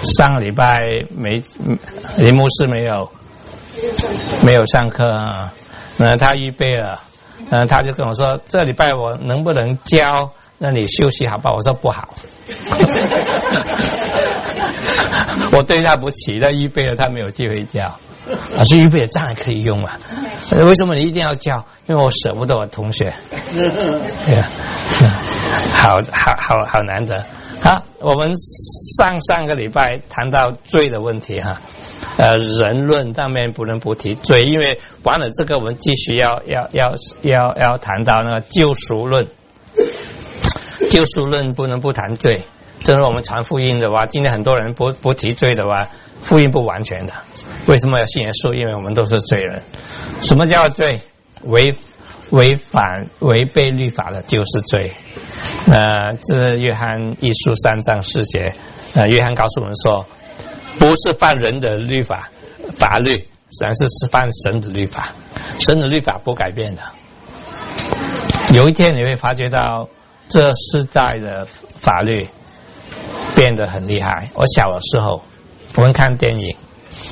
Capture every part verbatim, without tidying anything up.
上个礼拜没林牧师没有没有上课啊，那他预备了，呃，他就跟我说这礼拜我能不能教？那你休息好吧？我说不好。我对他不起，他预备了，他没有机会教。老师预备了，当然可以用嘛。为什么你一定要教？因为我舍不得我同学。对啊，好好好好难得。好，我们上上个礼拜谈到罪的问题哈，呃，人论上面不能不提罪，因为完了这个我们继续要要要要要谈到那个救赎论。救赎论不能不谈罪，正如我们传福音的话，今天很多人不不提罪的话，福音不完全的。为什么要信耶稣？因为我们都是罪人。什么叫罪？违违反违背律法的就是罪。呃，这是约翰一书三章四节，呃，约翰告诉我们说，不是犯人的律法法律，实际上是犯神的律法。神的律法不改变的。有一天你会发觉到这世代的法律变得很厉害。我小的时候我们看电影，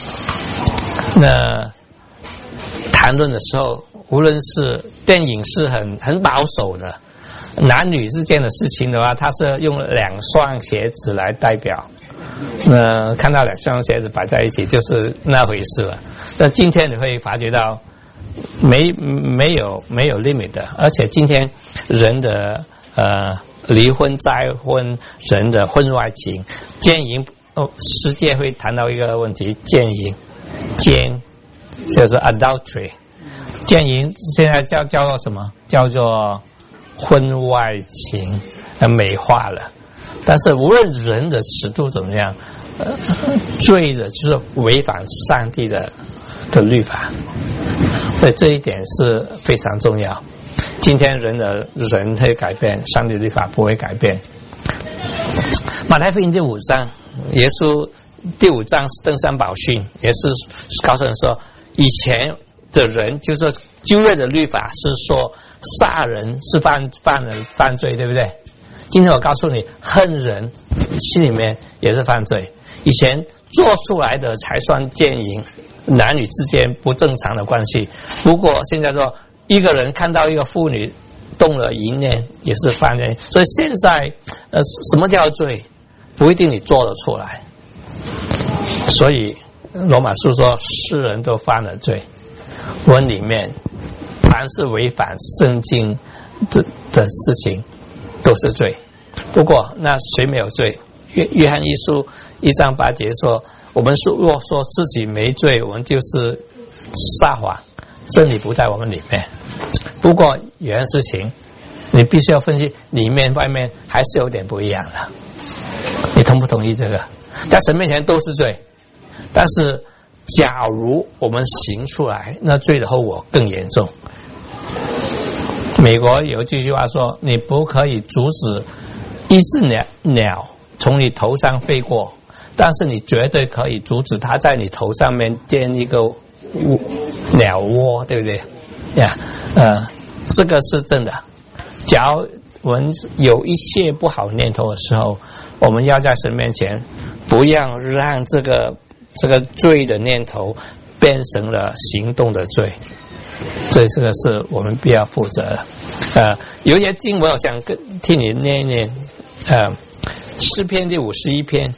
那谈论的时候，无论是电影是很很保守的，男女之间的事情的话，它是用两双鞋子来代表，呃，看到两双鞋子摆在一起就是那回事了。那今天你会发觉到没没有没有 limit 的，而且今天人的呃离婚再婚，人的婚外情奸淫，哦，世界会谈到一个问题，奸淫奸就是 adultery， 奸淫现在叫叫做什么？叫做婚外情，呃美化了。但是无论人的尺度怎么样，呃罪的就是违反上帝的的律法，所以这一点是非常重要。今天人的人会改变，上帝律法不会改变。马太福音第五章，耶稣第五章是登山宝训，也是告诉人说，以前的人就是旧约的律法是说杀人是犯犯人犯罪，对不对？今天我告诉你，恨人心里面也是犯罪。以前做出来的才算奸淫，男女之间不正常的关系。不过现在说，一个人看到一个妇女动了淫念，也是犯罪。所以现在，呃，什么叫罪？不一定你做得出来。所以罗马书说，世人都犯了罪。文里面，凡是违反圣经的的事情，都是罪。不过，那谁没有罪？约约翰一书一章八节说，我们若说自己没罪，我们就是撒谎，真理不在我们里面。不过有件事情你必须要分析，里面外面还是有点不一样的。你同不同意这个？在神面前都是罪，但是假如我们行出来，那罪的后果更严重。美国有一句话说，你不可以阻止一只鸟鸟从你头上飞过，但是你绝对可以阻止它在你头上面建一个鸟窝，对不对呀？ yeah, 呃，这个是真的。假如我们有一些不好念头的时候，我们要在神面前，不要让这个这个罪的念头变成了行动的罪。这这个是我们必要负责的。呃，有一些经文我想跟替你念一念。呃，诗篇第五十一篇。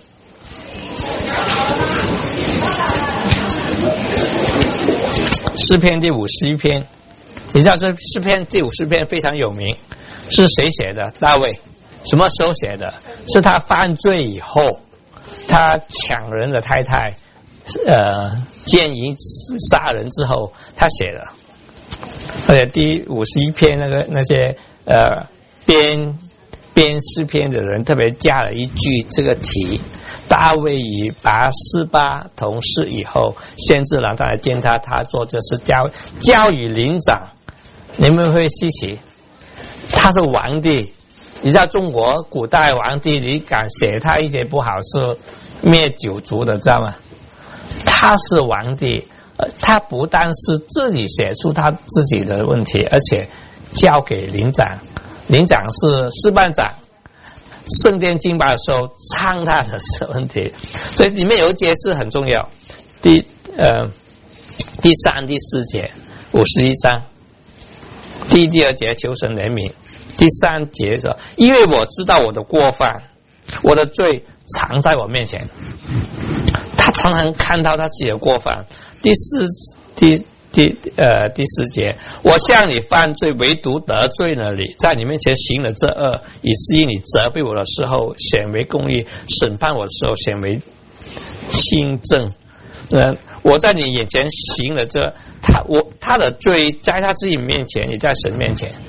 诗篇第五十一篇，你知道这诗篇第五十篇非常有名，是谁写的？大卫。什么时候写的？是他犯罪以后，他抢人的太太，呃，奸淫杀人之后，他写的。而且第五十一篇那个那些呃编编诗篇的人特别加了一句这个题。大卫以拔示巴同事以后，先知郎他来见他，他做就是交交与灵长。你们会稀奇，他是皇帝。你知道中国古代皇帝，你敢写他一些不好是灭九族的，知道吗？他是皇帝，他不但是自己写出他自己的问题，而且交给灵长。灵长是司班长， 圣殿敬拜的时候唱他的问题，所以里面有一节是很重要。第呃第三、第四节，五十一章。第第二节求神怜悯，第三节说，因为我知道我的过犯，我的罪常在我面前。他常常看到他自己的过犯。第四第第呃第四节，我向你犯罪，唯独得罪了你，在你面前行了这恶，以至于你责备我的时候显为公义，审判我的时候显为清正。呃，我在你眼前行了这，他我他的罪在他自己面前，也在神面前。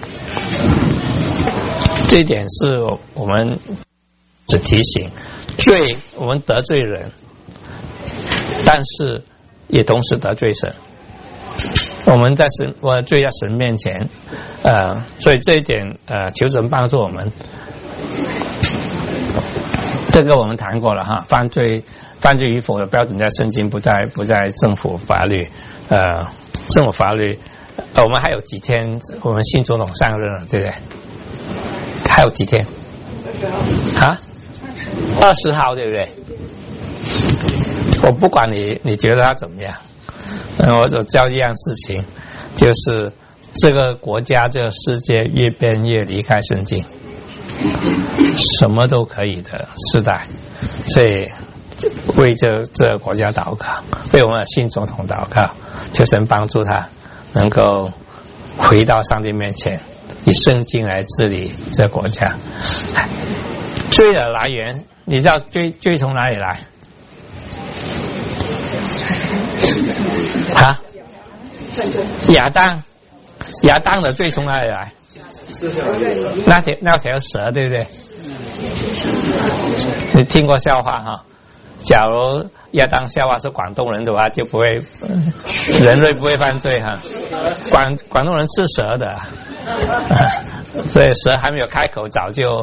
这一点是我们只提醒，罪我们得罪人，但是也同时得罪神。我们在神，我罪在神面前，呃，所以这一点呃，求神帮助我们。这个我们谈过了哈，犯罪犯罪与否的标准在圣经，不在不在政府法律，呃，政府法律，呃，我们还有几天，我们新总统上任了，对不对？还有几天？啊？二十号，对不对？我不管你你觉得他怎么样，嗯，我只教一样事情，就是这个国家这个世界越变越离开圣经，什么都可以的时代，所以为这这个国家祷告，为我们的新总统祷告，求神帮助他能够回到上帝面前，以圣经来治理这个国家。罪的来源，你知道罪罪从哪里来？啊？亚当，亚当的罪从哪里来？那条那条蛇，对不对？你听过笑话哈？假如亚当夏娃是广东人的话，就不会人类不会犯罪哈。广广东人吃蛇的，所以蛇还没有开口，早就，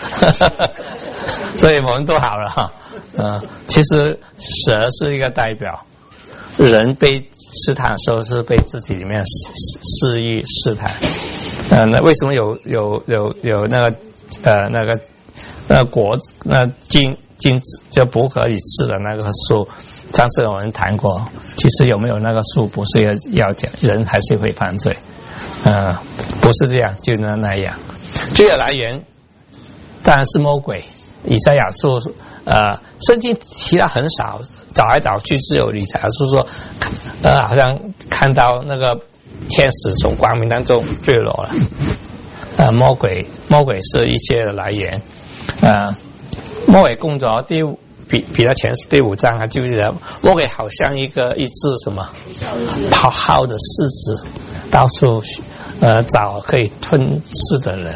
所以我们都好了哈。嗯、呃，其实蛇是一个代表，人被试探的时候是被自己里面肆意试探。呃，那为什么有有有有那个呃那个那果那金金子就不可以吃的那个树？上次我们谈过，其实有没有那个树不是要讲，人还是会犯罪，呃，不是这样，就那那样。罪的来源当然是魔鬼。以赛亚书呃，圣经提到很少，找来找去只有以赛亚书说，呃，好像看到那个天使从光明当中坠落了。呃，魔鬼，魔鬼是一切的来源。呃，魔鬼工作第五比彼得前书第五章，还记不记得？魔鬼好像一个一只什么咆哮的狮子，到处呃找可以吞噬的人。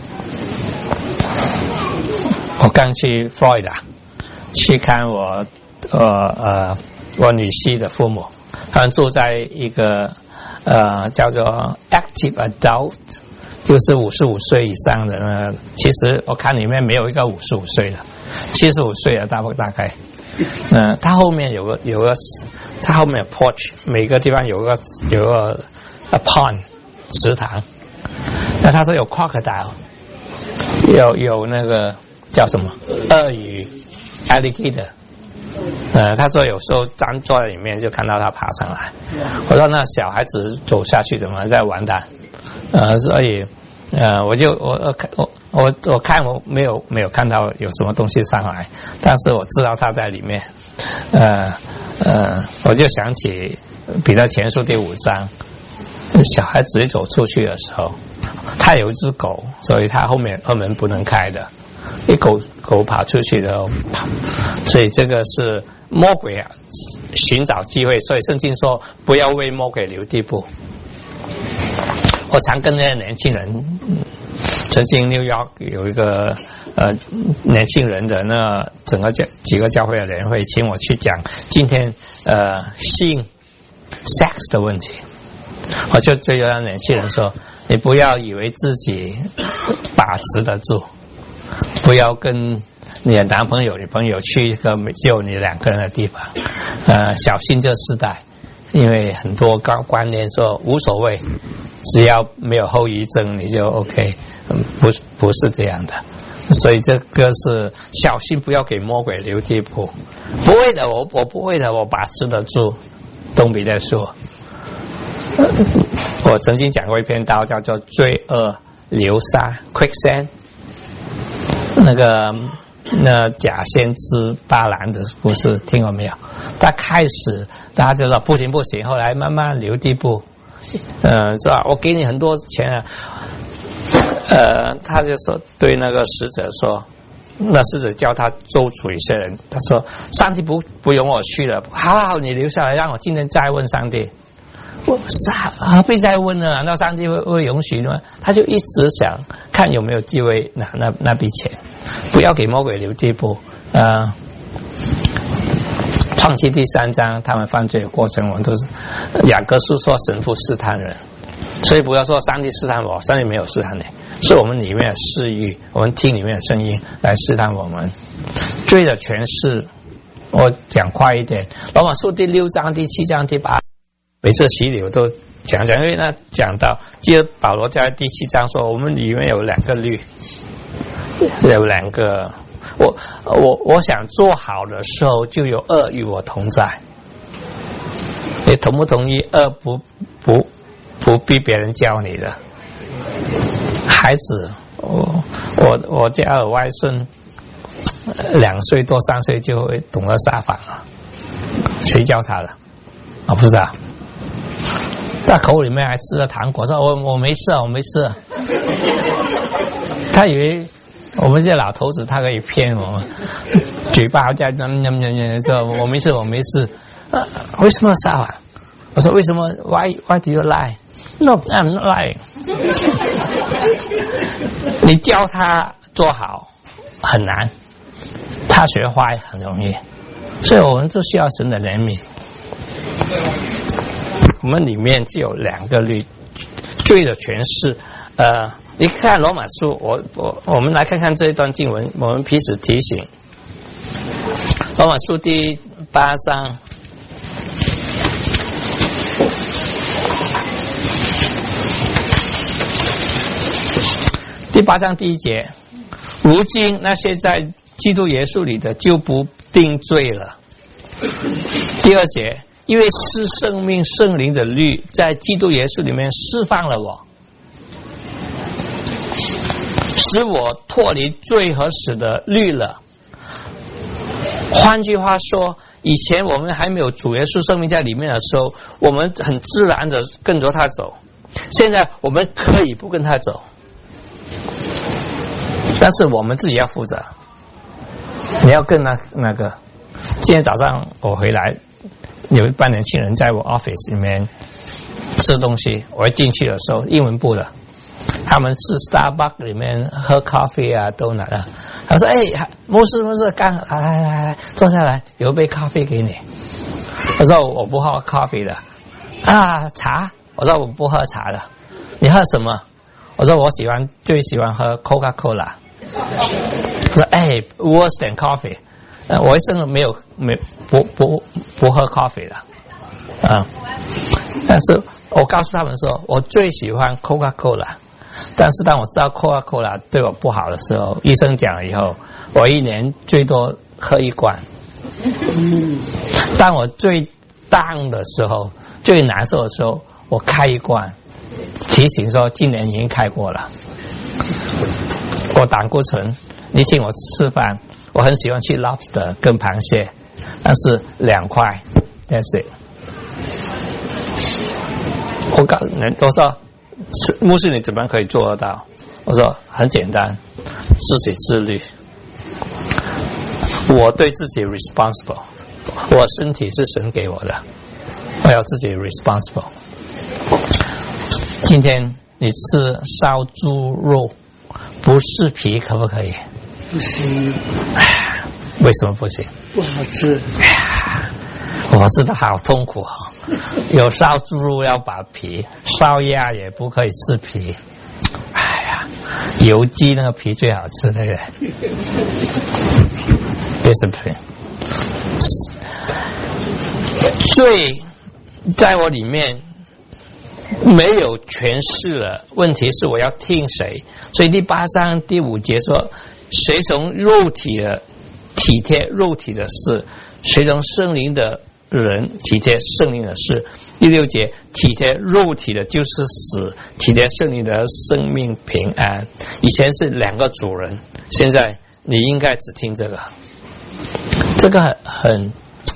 我刚去 Florida 去看我呃呃我女婿的父母，他们住在一个呃叫做 active adult， 就是五十五岁以上的呢。其实我看里面没有一个五十五岁的，七十五岁的大不大概。嗯、呃，他后面有个有个，他后面有 porch， 每个地方有个有个 a pond 池塘。那他说有 crocodile， 有有那个。叫什么？鳄鱼 alligator。呃，他说有时候咱坐在里面就看到他爬上来。我说那小孩子走下去怎么在完蛋？呃，所以呃，我就我我我我看我没有没有看到有什么东西上来，但是我知道他在里面。呃呃，我就想起彼得前书第五章，小孩子一走出去的时候，他有一只狗，所以他后面后门不能开的。一狗狗跑出去的跑，所以这个是魔鬼啊，寻找机会。所以圣经说不要为魔鬼留地步。我常跟那些年轻人，嗯、曾经 New York 有一个呃年轻人的那整个教几个教会的人会请我去讲今天呃性 sex 的问题。我就对那年轻人说，你不要以为自己把持得住。不要跟你的男朋友、女朋友去一个只有你两个人的地方，呃，小心这世代，因为很多观观念说无所谓，只要没有后遗症你就 OK， 嗯，不不是这样的， 所以这个是小心不要给魔鬼留地步。不会的，我我不会的，我把持得住。Don't be that sure。我曾经讲过一篇道，叫做《罪恶流沙》（Quicksand）。那个那假先知巴兰的故事听过没有？他开始大家就说不行不行，后来慢慢留地步，呃，是吧？我给你很多钱啊。呃，他就说对那个使者说，那使者叫他咒诅一些人，他说上帝不不容我去了，好好你留下来，让我今天再问上帝。我啥何必再问呢？难道上帝会会允许吗？他就一直想看有没有机会拿那那笔钱，不要给魔鬼留地步。呃，创纪第三章他们犯罪的过程，我们都是雅各书说神父试探人，所以不要说上帝试探我，上帝没有试探你。是我们里面的私欲，我们听里面的声音来试探我们。罪的诠释，我讲快一点。罗马书第六章、第七章、第八，每次洗礼我都讲讲，因为那讲到，记得保罗在第七章说，我们里面有两个律，有两个。我我我想做好的时候，就有恶与我同在。你同不同意？恶不不不逼别人教你的。孩子，我我我家的外孙两岁多三岁就会懂得撒谎了，谁教他的？啊，不知道。他口里面还吃了糖果，说我我没事啊，我没事啊。他以为我们这老头子，他可以骗我们，嘴巴在那那那那说我没事，我没事。啊，为什么撒谎？我说为什么 ？Why Why do you lie? No, I'm not lying. 你教他做好很难，他学坏很容易，所以我们就需要神的怜悯。我们里面就有两个律，罪的诠释。呃，你看罗马书，我我我们来看看这一段经文，我们彼此提醒。罗马书第八章。第八章第一节，如今那些在基督耶稣里的就不定罪了。第二节，因为是生命圣灵的律在基督耶稣里面释放了我，使我脱离罪和死的律了。换句话说，以前我们还没有主耶稣生命在里面的时候，我们很自然的跟着他走，现在我们可以不跟他走，但是我们自己要负责。你要跟那那个，今天早上我回来，有一班年轻人在我 office 里面吃东西，我一进去的时候，英文部的，他们是 Starbucks 里面喝咖啡啊，都拿了。他说：“哎，牧师，牧师，刚来来来来，坐下来，有一杯咖啡给你。”我说：“我不喝咖啡的。”啊，茶？我说：“我不喝茶的。”你喝什么？我说：“我喜欢最喜欢喝 Coca-Cola。”我说：“哎 ，worse than coffee。”呃，我一生没有没不不不喝咖啡的，啊、嗯，但是我告诉他们说，我最喜欢 Coca-Cola。但是当我知道 Coca-Cola 对我不好的时候，医生讲了以后，我一年最多喝一罐。当我最 down 的时候，最难受的时候，我开一罐，提醒说今年已经开过了。我胆固醇，你请我吃饭，我很喜欢吃 lobster 跟螃蟹，但是两块 ，that's it。我告诉你，我说。牧师，你怎么可以做得到？我说很简单，自己自律。我对自己 responsible， 我身体是神给我的，我要自己 responsible。今天你吃烧猪肉，不是皮可不可以？ 不行。 为什么不行？ 不好吃。 我知道好痛苦啊、哦！有烧猪肉要把皮，烧鸭也不可以吃皮。哎呀，油鸡那个皮最好吃，对不对 ？Discipline， 罪在我里面没有诠释了，问题是我要听谁？所以第八章第五节说， 随从肉体的体贴肉体的事，随从圣灵的人体贴圣灵的事。第六节，体贴肉体的就是死，体贴圣灵的生命平安。以前是两个主人，现在你应该只听这个。这个很很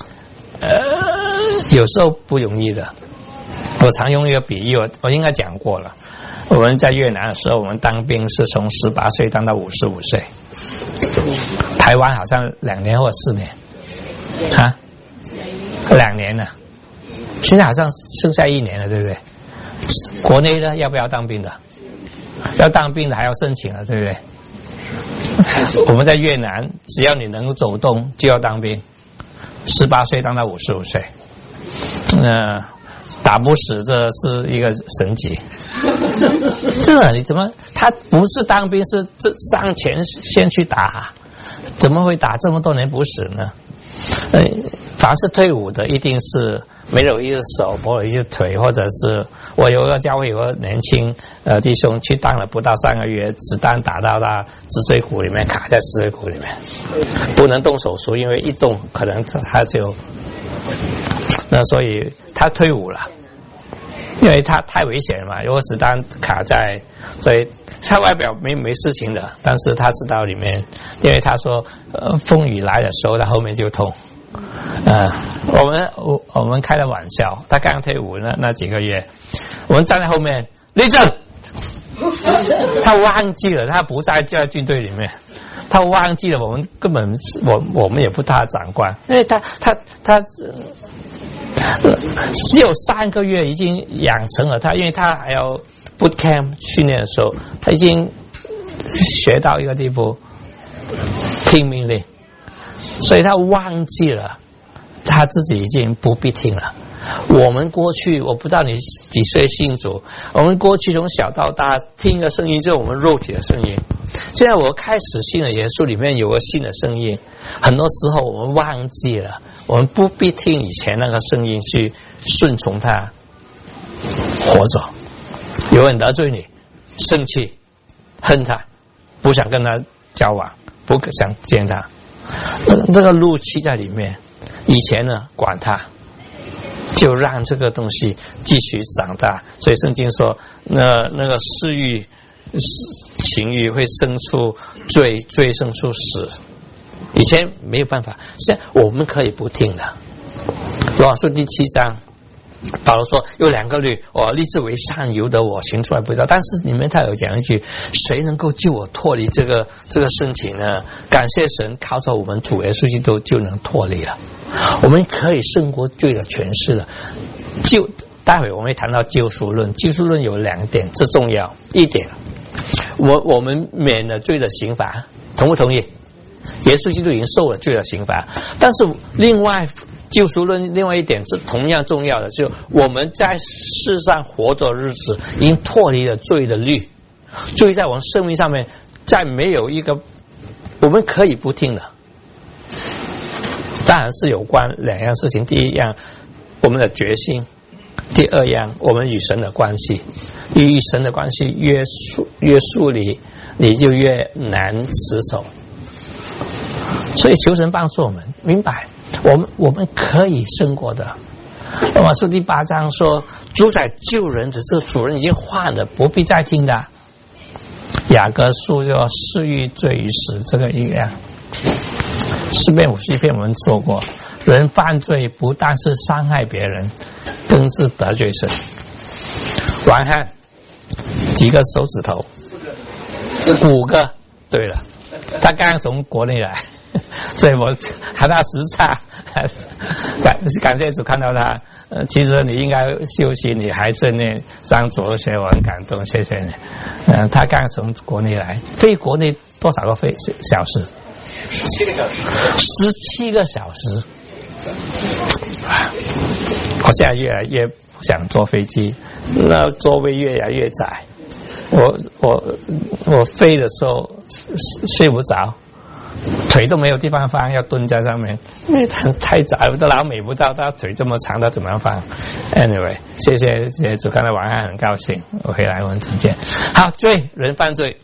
呃，有时候不容易的。我常用一个比喻，我我应该讲过了。我们在越南的时候，我们当兵是从十八岁当到五十五岁。台湾好像两年或四年，啊，两年了。现在好像剩下一年了，对不对？国内呢，要不要当兵的？要当兵的还要申请了，对不对？我们在越南，只要你能够走动，就要当兵。十八岁当到五十五岁，呃，打不死，这是一个神级。这你怎么？他不是当兵，是这上前线去打，怎么会打这么多年不死呢？呃，凡是退伍的，一定是没有一只手，没有一只腿，或者是我有个教会有个年轻呃弟兄去当了不到三个月，子弹打到他脊椎骨里面，卡在脊椎骨里面，不能动手术，因为一动可能他就那，所以他退伍了，因为他太危险了嘛，如果子弹卡在，所以他外表没没事情的，但是他知道里面，因为他说呃风雨来的时候，他后面就痛。呃，我们我我们开了玩笑，他刚退伍那那几个月，我们站在后面立正，他忘记了他不在在军队里面，他忘记了我们根本我我们也不他长官，因为他他他。呃只有三个月已经养成了他，因为他还要 boot camp 训练的时候，他已经学到一个地步，听命令，所以他忘记了他自己已经不必听了。我们过去，我不知道你几岁信主，我们过去从小到大听一个声音，就是我们肉体的声音。现在我开始信了耶稣，里面有个新的声音，很多时候我们忘记了，我们不必听以前那个声音去顺从他活着。有人得罪你，生气恨他，不想跟他交往，不想见他，这个怒气在里面。以前呢管他，就让这个东西继续长大。所以圣经说那那个私欲情欲会生出罪，罪生出死。以前没有办法，现在我们可以不听的。罗马书第七章保罗说有两个律，我立志为善，由得我行出来不知道。但是里面他有讲一句，谁能够救我脱离这个这个身体呢？感谢神，靠着我们主耶稣基督就能脱离了。我们可以胜过罪的权势了。救待会我们会谈到救赎论，救赎论有两点，这重要一点，我我们免了罪的刑罚，同不同意？耶稣基督已经受了罪的刑罚，但是另外救赎论另外一点是同样重要的，就是我们在世上活着日子已经脱离了罪的律，罪在我们生命上面再没有一个我们可以不听的。当然是有关两样事情，第一样我们的决心，第二样我们与神的关系。与神的关系越疏越疏离，你就越难持守。所以求神帮助我们明白，我们我们可以胜过的。罗马书第八章说，主宰救人的这个主人已经换了，不必再听的。雅各书就私欲罪于死，这个一样。诗篇五十一篇我们说过，人犯罪不但是伤害别人，更是得罪神。王汉几个手指头？五个。对了，他刚刚从国内来，所以我还他时差，感感谢主看到他。呃，其实你应该休息，你还是念上主学，我很感动，谢谢你。嗯、呃，他刚从国内来，飞国内多少个飞小时？十七个小时。十七个小时。我现在越来越不想坐飞机，那座位越来越窄。我我我飞的时候睡不着，腿都没有地方放，要蹲在上面，因为太窄了，老美不到，他腿这么长，他怎么样放 ？Anyway， 谢谢谢谢主，看到晚上很高兴，我回来我们再见。好，罪人犯罪，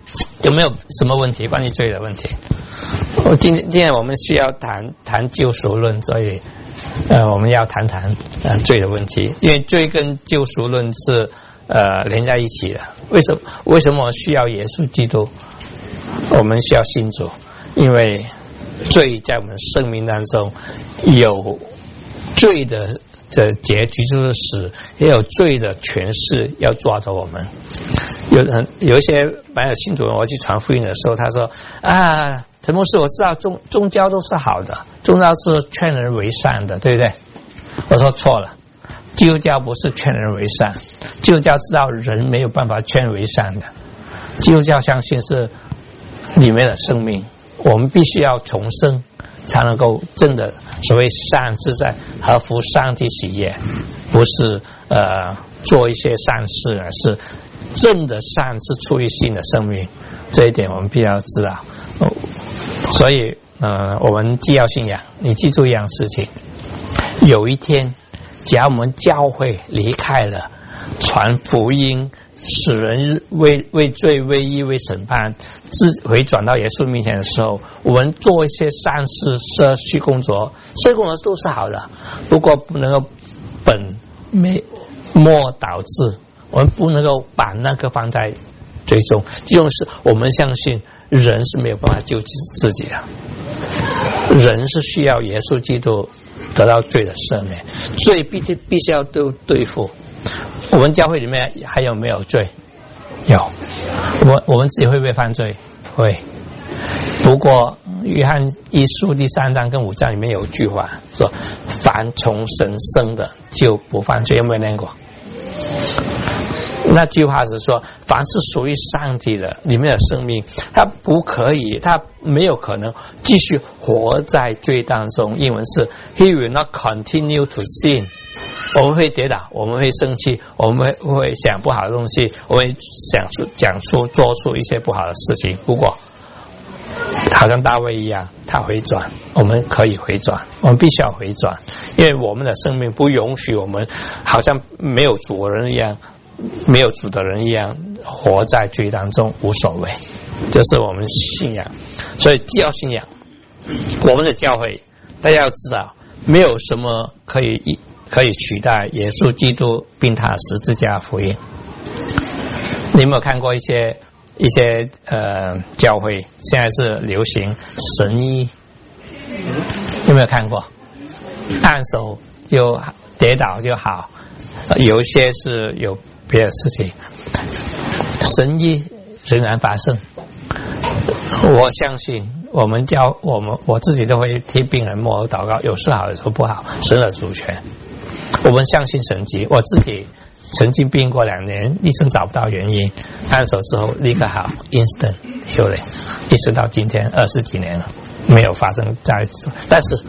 有没有什么问题？关于罪的问题？我今天今天我们需要谈谈救赎论，所以呃我们要谈谈呃罪的问题，因为罪跟救赎论是呃连在一起的。为什么为什么需要耶稣基督？我们需要信主，因为罪在我们生命当中有罪的的结局就是死，也有罪的权势要抓着我们。有很有一些蛮有信主人，我去传福音的时候，他说啊，陈牧师，我知道宗宗教都是好的，宗教是劝人为善的，对不对？我说错了，基督教不是劝人为善，基督教知道人没有办法劝为善的，基督教相信是里面的生命，我们必须要重生，才能够真的所谓善是在合乎上帝喜悦，不是呃做一些善事，而是真的善是出于新的生命，这一点我们必须要知道。哦、所以呃，我们既要信仰，你记住一样事情，有一天，假如我们教会离开了传福音，使人为为罪为义为审判自回转到耶稣面前的时候，我们做一些善事社区工作社区工作都是好的，不过不能够本末倒置，我们不能够把那个放在最终，就是我们相信人是没有办法救自己的，人是需要耶稣基督得到罪的赦免，罪必须必须要对对付。我们教会里面还有没有罪？有。我我们自己会不会犯罪？会。不过约翰一书第三章跟五章里面有一句话说，凡从神生的就不犯罪，有没有念过？那句话是说，凡是属于上帝的里面的生命，他不可以，他没有可能继续活在罪当中。英文是 He will not continue to sin。我们会跌倒，我们会生气，我们会会想不好的东西，我们会想出讲出做出一些不好的事情。不过，好像大卫一样，他回转，我们可以回转，我们必须要回转，因为我们的生命不允许我们好像没有主的人一样。没有主的人一样活在罪当中无所谓，这是我们信仰。所以既要信仰，我们的教会大家要知道，没有什么可以可以取代耶稣基督并他十字架福音。你有没有看过一些一些呃教会现在是流行神医？有没有看过？按手就跌倒就好，有一些是有别的事情，神医仍然发生。我相信我们教我们我自己都会替病人默祷告，有时好有时不好，神的主权。我们相信神迹，我自己曾经病过两年，医生找不到原因，按手之后立刻好 ，instant healing， 一直到今天二十几年了，没有发生再次，但是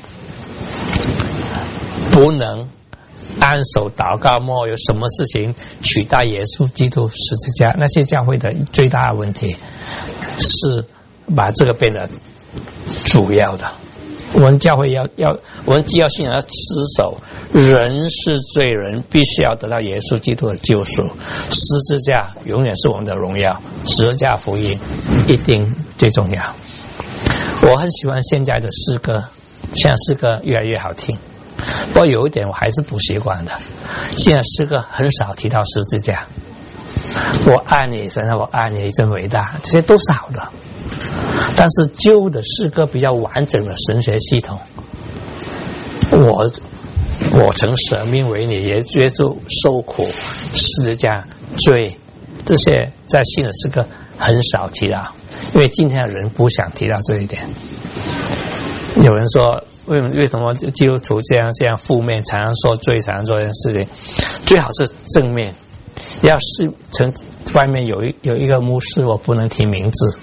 不能按手祷告默，有什么事情取代耶稣基督十字架？那些教会的最大的问题是把这个变得主要的。我们教会要要，我们既要信仰要持守，人是罪人，必须要得到耶稣基督的救赎。十字架永远是我们的荣耀，十字架福音一定最重要。我很喜欢现在的诗歌，现在诗歌越来越好听。不过有一点我还是不习惯的，现在诗歌很少提到十字架。我爱你，神啊，我爱你，你真伟大，这些都是好的。但是旧的诗歌比较完整的神学系统，我我曾舍命为你，也接受受苦，十字架罪，这些在新的诗歌很少提到，因为今天的人不想提到这一点。有人说为为什么基督徒这样这样负面，常常说罪，常常做这件事情，最好是正面。要是曾外面有一有一个牧师，我不能提名字，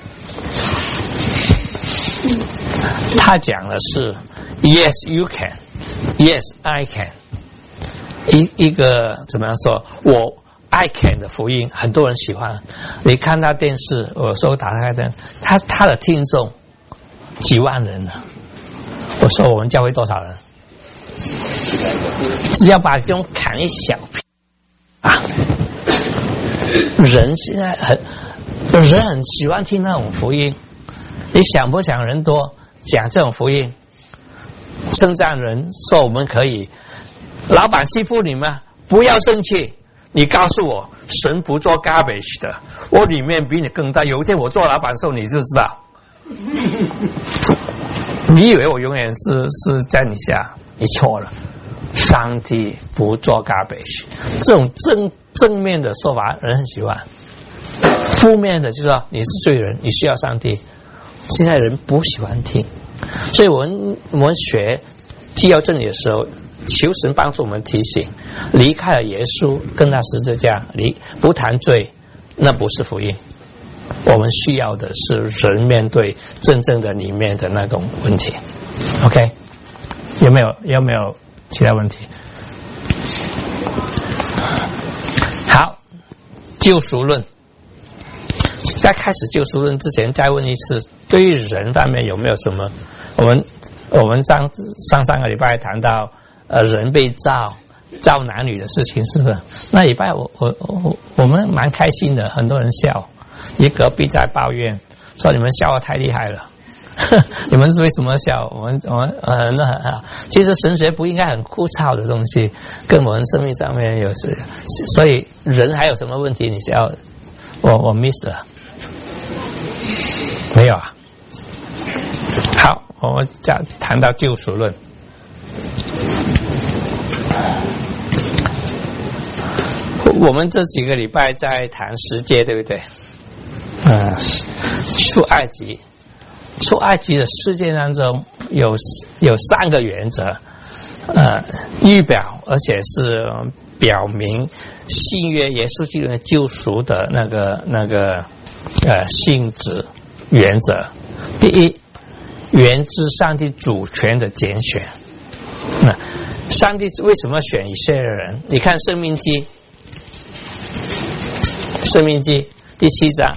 他讲的是 Yes you can, Yes I can， 一一个怎么样说，我 I can 的福音很多人喜欢。你看他电视，有时候打开灯，他他的听众几万人了。我说我们教会多少人？只要把这种砍一小片啊！人现在很人很喜欢听那种福音，你想不想人多讲这种福音？称赞人说我们可以，老板欺负你们不要生气，你告诉我神不做 garbage 的，我里面比你更大，有一天我做老板的时候你就知道。你以为我永远是是在你下，你错了，上帝不做 garbage。 这种正正面的说法人很喜欢，负面的就是说你是罪人，你需要上帝，现在人不喜欢听。所以我们我们学基要真理的时候，求神帮助我们提醒，离开了耶稣跟他十字架，离不谈罪，那不是福音。我们需要的是人面对真正的里面的那种问题。 OK， 有没有有没有其他问题？好，救赎论。在开始救赎论之前，再问一次，对于人方面有没有什么？我们我们上上上个礼拜谈到，呃，人被造造男女的事情，是不是？那礼拜我我我我们蛮开心的，很多人笑，你隔壁在抱怨说你们笑得太厉害了，你们为什么笑？我们我们呃那很好。其实神学不应该很枯燥的东西，跟我们生命上面有时，所以人还有什么问题？你是要我我 miss 了？没有啊。好，我们讲谈到救赎论。我们这几个礼拜在谈十诫，对不对？呃，出埃及，出埃及的事件当中有有三个原则，呃，预表而且是表明新约耶稣基督的救赎的那个那个呃性质原则。第一，源自上帝主权的拣选。那上帝为什么选以色列人？你看《申命记》，《申命记》第七章。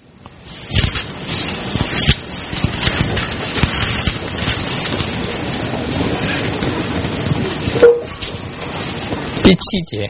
第七节，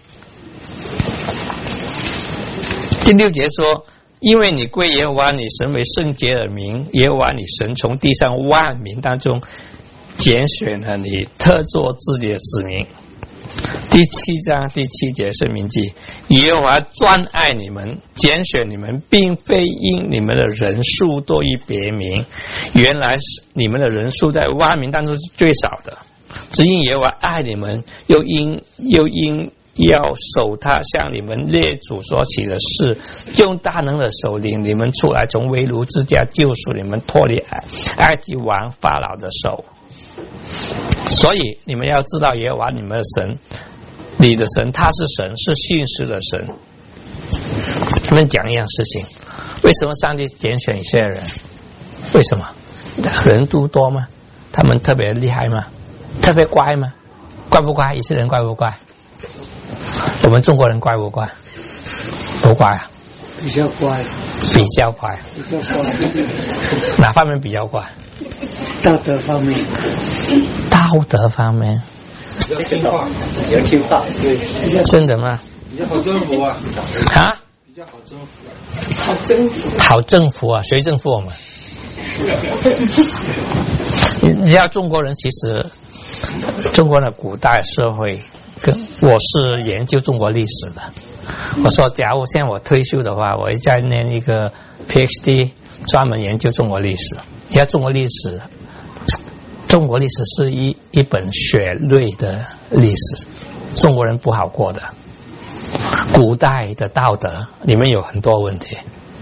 第六节说，因为你归耶和华你神为圣洁的名，耶和华你神从地上万民当中拣选了你，特作自己的子民。第七章第七节申命记，耶和华专爱你们，拣选你们，并非因你们的人数多于别民，原来你们的人数在万民当中是最少的，只因耶和华爱你们，又因又因要守他向你们列祖所起的事，用大能的手领你们出来，从为奴之家救赎你们，脱离埃及王法老的手。所以你们要知道耶和华你们的神，你的神他是神，是信实的神。他们讲一样事情，为什么上帝拣选一些人？为什么？人多多吗？他们特别厉害吗？特别乖吗？乖不乖？以色列人乖不乖？我们中国人乖不乖？不乖啊。 比较乖。 比较乖。 比较乖。 哪方面比较乖？ 道德方面。 道德方面。 比较听话。比较听话。对。真的吗？ 比较好征服啊。 啊？ 比较好征服啊。 好征服。 好征服啊！谁征服我们？你知道中国人其实，中国的古代社会，跟我是研究中国历史的。我说，假如现在我退休的话，我会再念一个 P H D， 专门研究中国历史。你看中国历史，中国历史是一一本血泪的历史，中国人不好过的。古代的道德里面有很多问题。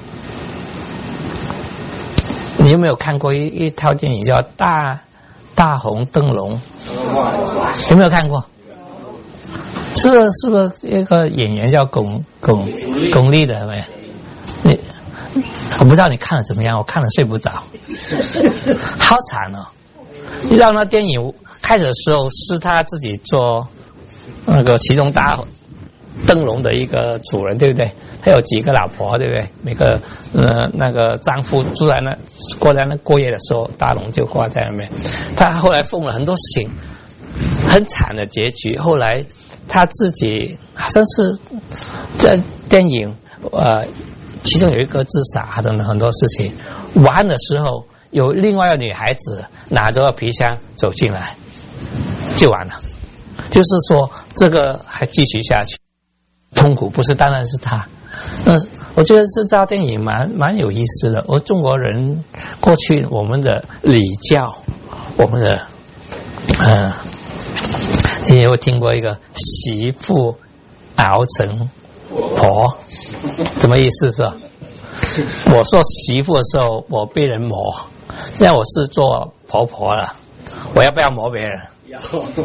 你有没有看过一一套电影叫《大大红灯笼》？有没有看过？是不是是不是一个演员叫巩巩巩俐的？没？你我不知道你看了怎么样？我看了睡不着，好惨哦！你知道那电影开始的时候是他自己做那个其中大灯笼的一个主人，对不对？他有几个老婆，对不对？每个呃那个丈夫住在那过在那过夜的时候，大笼就挂在那边。他后来疯了很多事情，很惨的结局。后来他自己好像是在电影呃其中有一个自杀等等很多事情。玩的时候，有另外一个女孩子拿着个皮箱走进来，就完了。就是说，这个还继续下去，痛苦不是当然是他。那我觉得这套电影蛮蛮有意思的。我中国人过去我们的礼教，我们的嗯，你有听过一个媳妇熬成婆，什么意思是吧？我做媳妇的时候，我被人磨，现在我是做婆婆了，我要不要磨别人？ 要。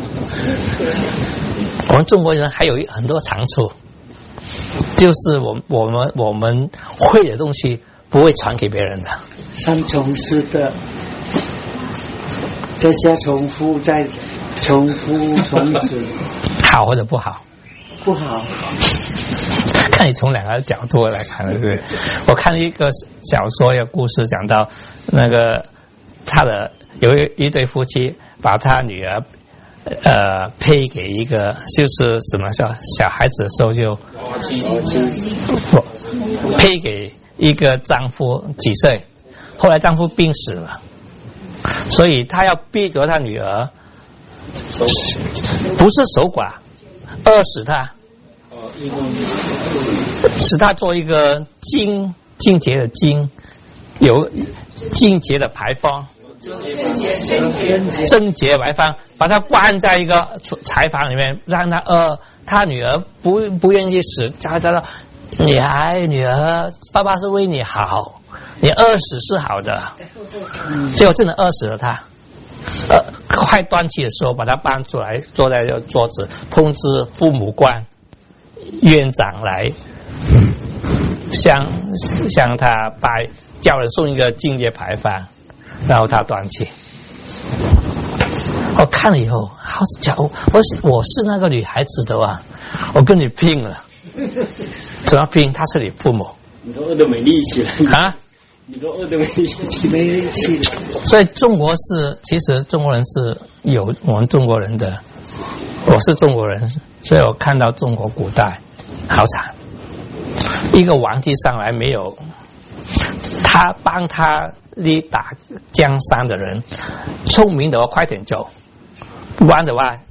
我们中国人还有很多长处，就是我我们我们会的东西不会传给别人的。 三重式的，再加重复，再重复重复， 好或者不好？ 不好。 看你从两个角度来看，对不对？我看一个小说，一个故事，讲到那个他的有一一对夫妻，把他女儿呃配给一个，就是什么小小孩子的时候就配给一个丈夫几岁，后来丈夫病死了，所以他要逼着他女儿，不是守寡，饿死他。使他做一个净净洁的净，有净洁的牌坊，贞洁牌坊，把他关在一个柴房里面，让他呃，他女儿不不愿意死，他他说：“女孩，女儿，爸爸是为你好，你饿死是好的。”结果真的饿死了他。呃，快断气的时候，把他搬出来，坐在这个桌子，通知父母官。院长来向向他拜，叫人送一个境界牌坊，然后他断气。我看了以后，好家伙，我是我是那个女孩子的话，我跟你拼了！怎么拼？他是你父母， 你都饿得没力气了啊！ 你都饿得没力气，没力气了。 所以中国是，其实中国人是有我们中国人的。我是中国人，所以我看到中国古代好惨。一个皇帝上来没有，他帮他力打江山的人，聪明的话快点走，不然的话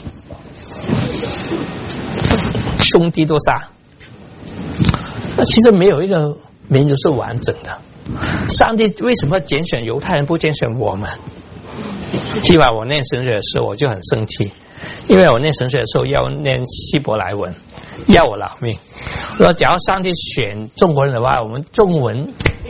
兄弟都杀。那其实没有一个民族是完整的。上帝为什么拣选犹太人不拣选我们？起码我念神学的时候我就很生气，因为我念神学的时候要念希伯来文，要我老命。我说假如上帝选中国人的话，我们中文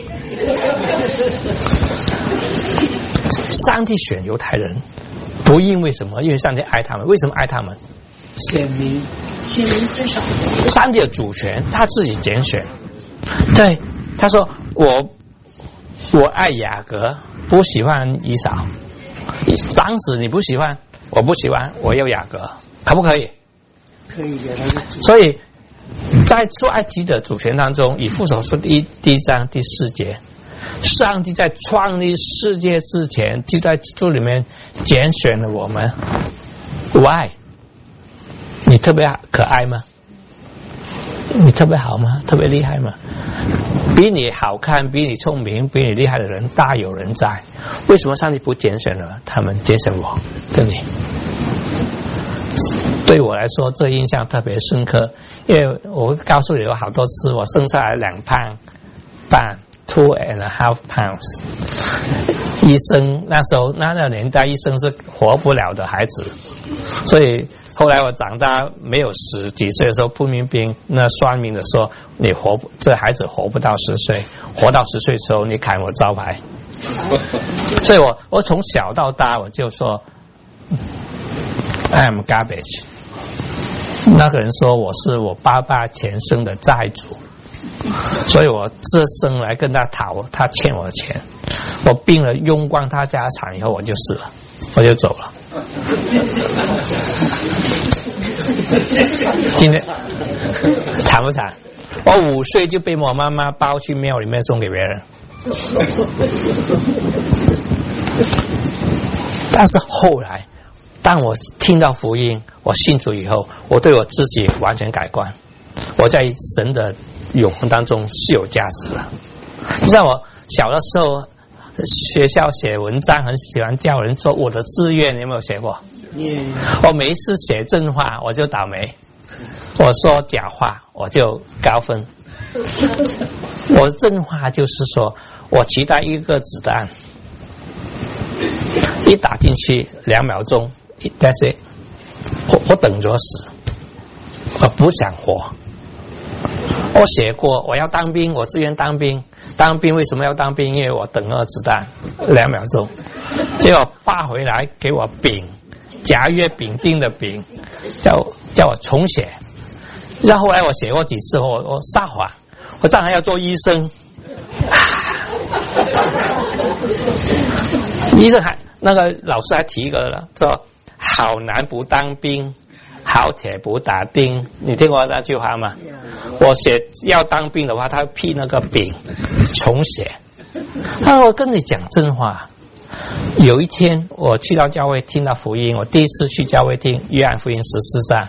上帝选犹太人不因为什么，因为上帝爱他们。为什么爱他们？ 选民， 选民至少上帝的主权他自己拣选。对，他说我我爱雅各，不喜欢以扫。长子你不喜欢，我不喜欢，我要雅各，可不可以？ 可以的。 所以在出埃及的主权当中，以弗所书第一第一章第四节，上帝在创立世界之前，就在基督里面拣选了我们。Why？ 你特别可爱吗？你特别好吗？特别厉害吗？比你好看、比你聪明、比你厉害的人大有人在。为什么上帝不拣选了他们，拣选我跟你？对我来说，这印象特别深刻，因为我告诉你有好多次，我生下来两磅半 ，two and a half pounds。医生那时候那个年代，医生是活不了的孩子，所以后来我长大没有十几岁的时候，不明病，那算命的说你活不，这孩子活不到十岁，活到十岁的时候你砍我招牌。所以我我从小到大我就说 I am garbage。那个人说我是我爸爸前生的债主，所以我这生来跟他讨他欠我的钱。我病了用光他家产以后我就死了，我就走了。今天惨不惨？我五岁就被我妈妈抱去庙里面送给别人。但是后来当我听到福音，我信主以后，我对我自己完全改观。我在神的永恒当中是有价值的。像我小的时候，学校写文章很喜欢叫人做我的志愿，你有没有写过？我每一次写真话我就倒霉，我说假话我就高分。我真话就是说，我期待一个子弹一打进去两秒钟 ，that's it， 我我等着死，我不想活。我写过我要当兵，我自愿当兵。当兵为什么要当兵？因为我等了子弹两秒钟，结果发回来给我丙，甲乙丙丁的丙，叫叫我重写。然后后来我写过几次，我我撒谎，我将来要做医生。啊、医生还那个老师还提一个了，说好男不当兵，好铁不打钉，你听过那句话吗？我写要当兵的话，他批那个丙重写。他说我跟你讲真话。有一天我去到教会听到福音，我第一次去教会听约翰福音十四章，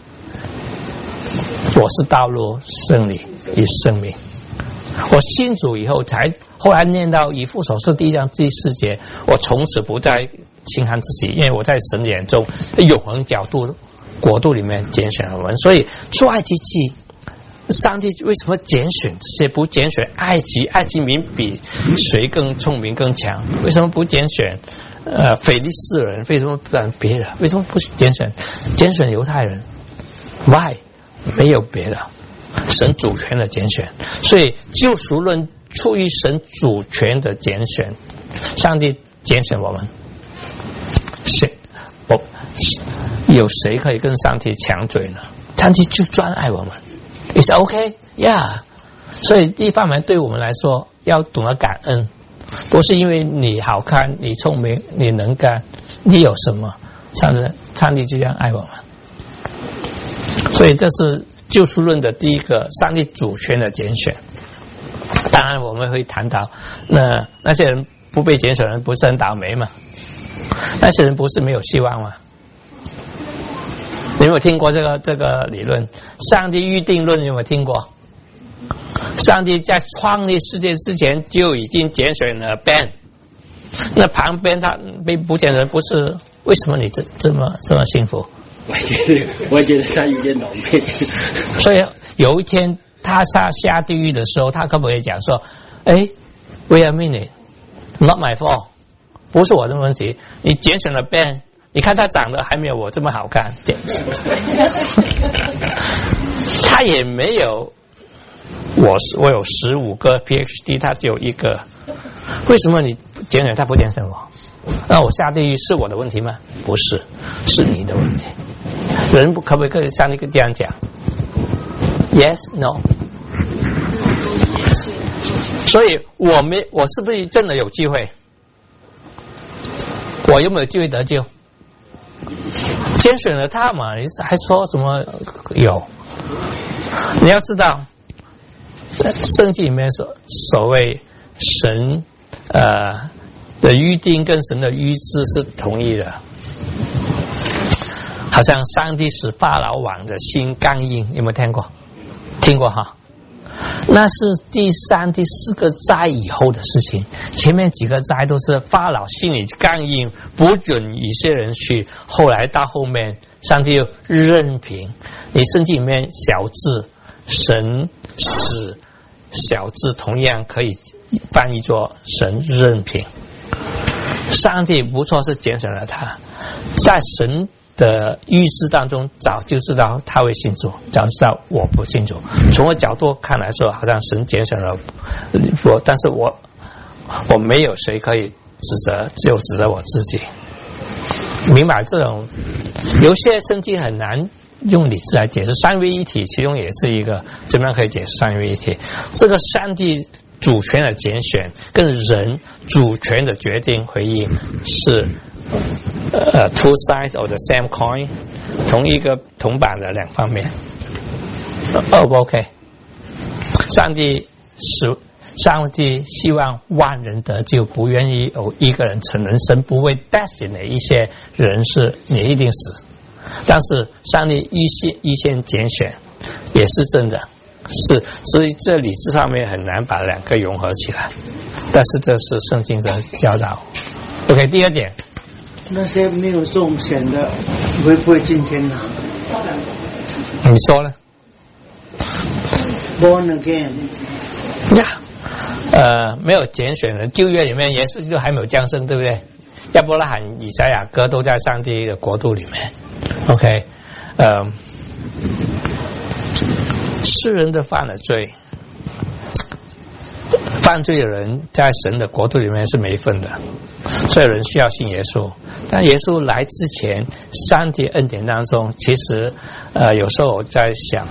我是道路真理与生命。我信主以后才后来念到以弗所书第一章第四节，我从此不再轻看自己，因为我在神眼中永恒角度国度里面拣选我们。所以出埃及记上帝为什么拣选这些，不拣选埃及？埃及民比谁更聪明更强？为什么不拣选呃腓利斯人？为什么不选别的？为什么不拣选拣选犹太人 ？Why？ 没有别的，神主权的拣选。所以救赎论出于神主权的拣选，上帝拣选我们，谁我有谁可以跟上帝抢嘴呢？上帝就专爱我们。It's okay, yeah. 所以一方面对我们来说要懂得感恩，不是因为你好看、你聪明、你能干、你有什么，上帝上帝就这样爱我们。所以这是救赎论的第一个，上帝主权的拣选。当然我们会谈到，那那些人不被拣选的人不是很倒霉吗？那些人不是没有希望吗？你有没有听过这个这个理论？上帝预定论有没有听过？上帝在创立世界之前就已经拣选了 Ben， 那旁边他被不拣选，不是为什么你这这么这么幸福？ 我觉得我觉得他有点狼狈。 所以有一天他下下地狱的时候，他可不可以讲说：“哎 ，Wait a minute, not my fault， 不是我的问题，你拣选了 Ben。”你看他长得还没有我这么好看，他也没有我我有十五个 P H D， 他只有一个，为什么你拣选他不拣选我？那我下地狱是我的问题吗？不是，是你的问题。人不可不可以像那个这样讲 ？Yes, no。所以我没我是不是真的有机会？我有没有机会得救？拣选了他嘛，你还说什么有？你要知道，圣经里面所所谓神呃的预定跟神的预知是同一的。好像上帝使法老王的心刚硬，有没有听过？听过哈？那是第三、第四个灾以后的事情，前面几个灾都是法老心里刚硬，不准一些人去。后来到后面，上帝又任凭。你圣经里面小字，神使小字同样可以翻译作神任凭。上帝不错是拣选了他，在神的预知当中早就知道他会信主，早就知道我不信主。从我角度看来说，好像神拣选了我，但是我我没有谁可以指责，只有指责我自己。明白这种有些圣经很难用理智来解释，三位一体其中也是一个，怎么样可以解释三位一体？这个上帝主权的拣选跟人主权的决定回应是呃、uh, two sides of the same coin， 同一个铜板的两方面。哦不 OK， 上帝是上帝希望万人得救，不愿意有一个人成人，神不会 destiny 一些人是你一定死，但是上帝一线一线拣选也是真的。 是，所以这理智上面很难把两个融合起来，但是这是圣经的教导。OK， 第二点， 那些没有中选的会不会进天堂？ 你说呢 ？Born again， 呀，呃，没有拣选的旧约里面耶稣就还没有降生，对不对？亚伯拉罕、以赛亚歌都在上帝的国度里面。OK， 呃，世人都犯了罪，犯罪的人在神的国度里面是没份的，所以人需要信耶稣。但耶稣来之前，上帝恩典当中，其实呃，有时候我在想，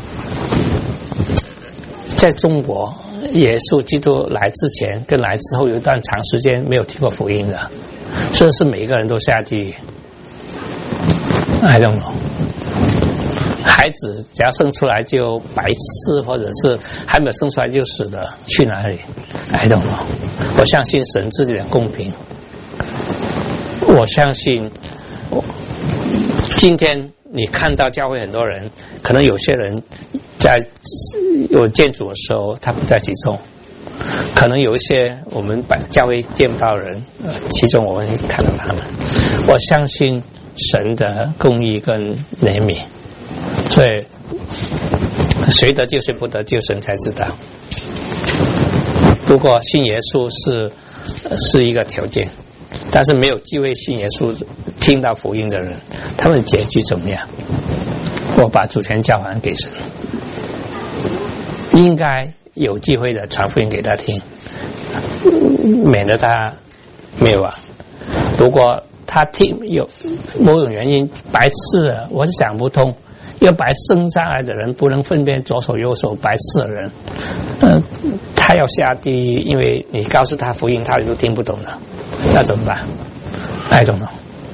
在中国，耶稣基督来之前跟来之后有一段长时间没有听过福音的，这是每个人都下地狱。I don't know， 孩子只要生出来就白痴，或者是还没有生出来就死的，去哪里 ？I don't know。我相信神自己的公平。我相信，今天你看到教会很多人，可能有些人在有建主的时候他不在其中，可能有一些我们把教会见不到人，呃，其中我们会看到他们。我相信神的公义跟怜悯，所以谁得救谁不得救，神才知道。不过信耶稣是是一个条件。但是没有机会信耶稣、听到福音的人，他们结局怎么样？我把主权交还给神，应该有机会的传福音给他听，免得他没有啊。如果他听有某种原因白痴了，我是想不通，一个白生下来的人不能分辨左手右手，白痴的人，呃，他要下地狱，因为你告诉他福音，他就听不懂了。那怎么办 ？I don't know。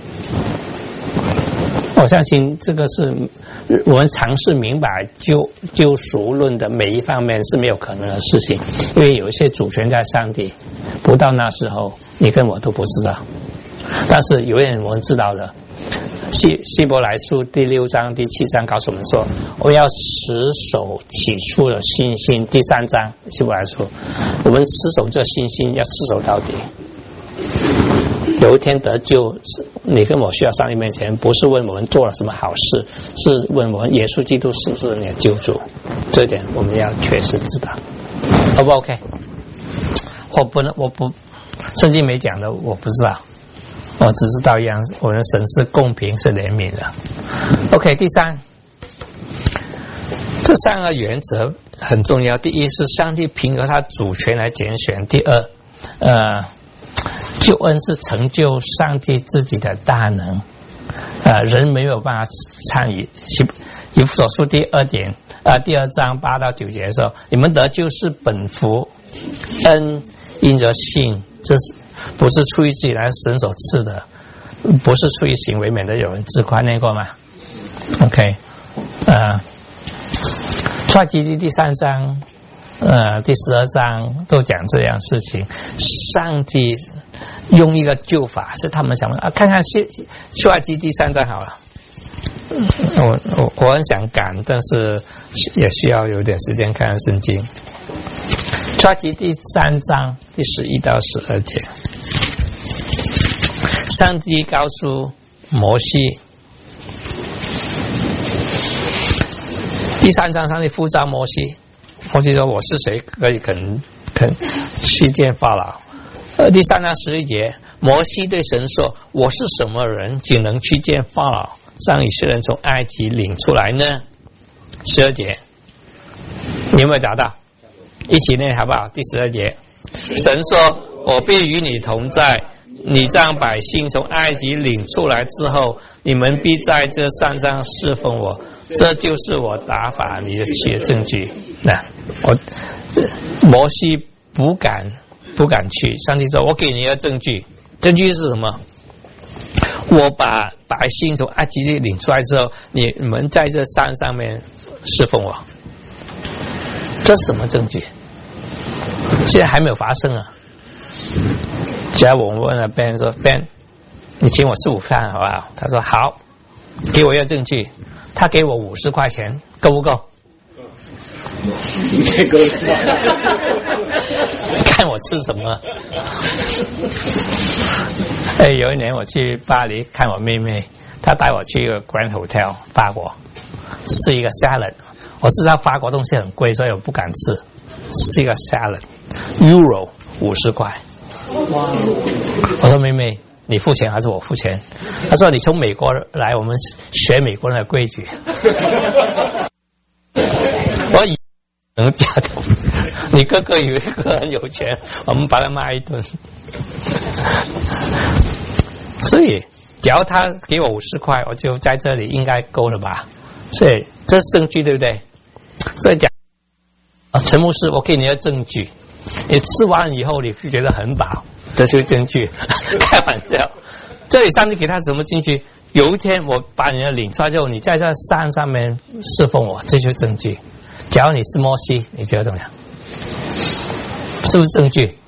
我相信这个是我们尝试明白救救赎论的每一方面是没有可能的事情，因为有一些主权在上帝，不到那时候你跟我都不知道。但是有一点我们知道的，希希伯来书第六章、第七章告诉我们说，我要持守起初的信心。第三章希伯来书，我们持守这信心，要持守到底。有一天得救，你跟我需要上帝面前，不是问我们做了什么好事，是问我们耶稣基督是不是你的救主。这一点我们要确实知道。O 不 OK？ 我不能，我不，圣经没讲的，我不知道。我只知道一样，我的神是公平，是怜悯的。OK， 第三，这三个原则很重要。第一是上帝凭着他主权来拣选。第二，呃。救恩是成就上帝自己的大能，呃，人没有办法参与。以弗所书第二点，呃，第二章八到九节说，你们得救是本乎恩，因着信，这是不是出于自己来神所赐的，不是出于行为，免得有人自夸。念过吗 ？OK， 呃，出埃及记第三章，呃，第十二章都讲这样事情，上帝。用一个救法是他们想啊，看看出埃及第三章好了。我我我很想赶，但是也需要有点时间看看圣经。出埃及第三章第十一到十二节，上帝告诉摩西，第三章上帝呼召摩西，摩西说：“我是谁，可以肯肯去见法老？”呃，第三章十一节，摩西对神说：“我是什么人，竟能去见法老，将以色列人从埃及领出来呢？”十二节，你有没有找到？一起念好不好？第十二节，神说：“我必与你同在，你将百姓从埃及领出来之后，你们必在这山上侍奉我，这就是我打发你的起的证据。”那我摩西不敢。不敢去，上帝说：“我给你一个证据，证据是什么？我把百姓从埃及地领出来之后，你们在这山上面侍奉我。这是什么证据？现在还没有发生啊！只要我们问了 Ben 说 Ben， 你请我吃午饭好不好？他说好，给我一个证据。他给我五十块钱，够不够？ 这个看我吃什么。哎，有一年我去巴黎看我妹妹，她带我去一个 Grand Hotel 法国吃一个 salad。我知道法国东西很贵，所以我不敢吃。吃一个 salad euro 五十块。我说妹妹，你付钱还是我付钱？她说你从美国来，我们学美国人的规矩。我以能假的，你哥哥以为哥很有钱，我们把他骂一顿。所以，只要他给我五十块，我就在这里应该够了吧？所以这是证据，对不对？所以讲啊，陈牧师，我给你的证据，你吃完以后你觉得很饱，这就是证据。开玩笑，这里上帝给他什么证据？有一天我把你的领出来之后，你在这山上面侍奉我，这就是证据。假如你是摩西，你觉得怎么样？是不是证据？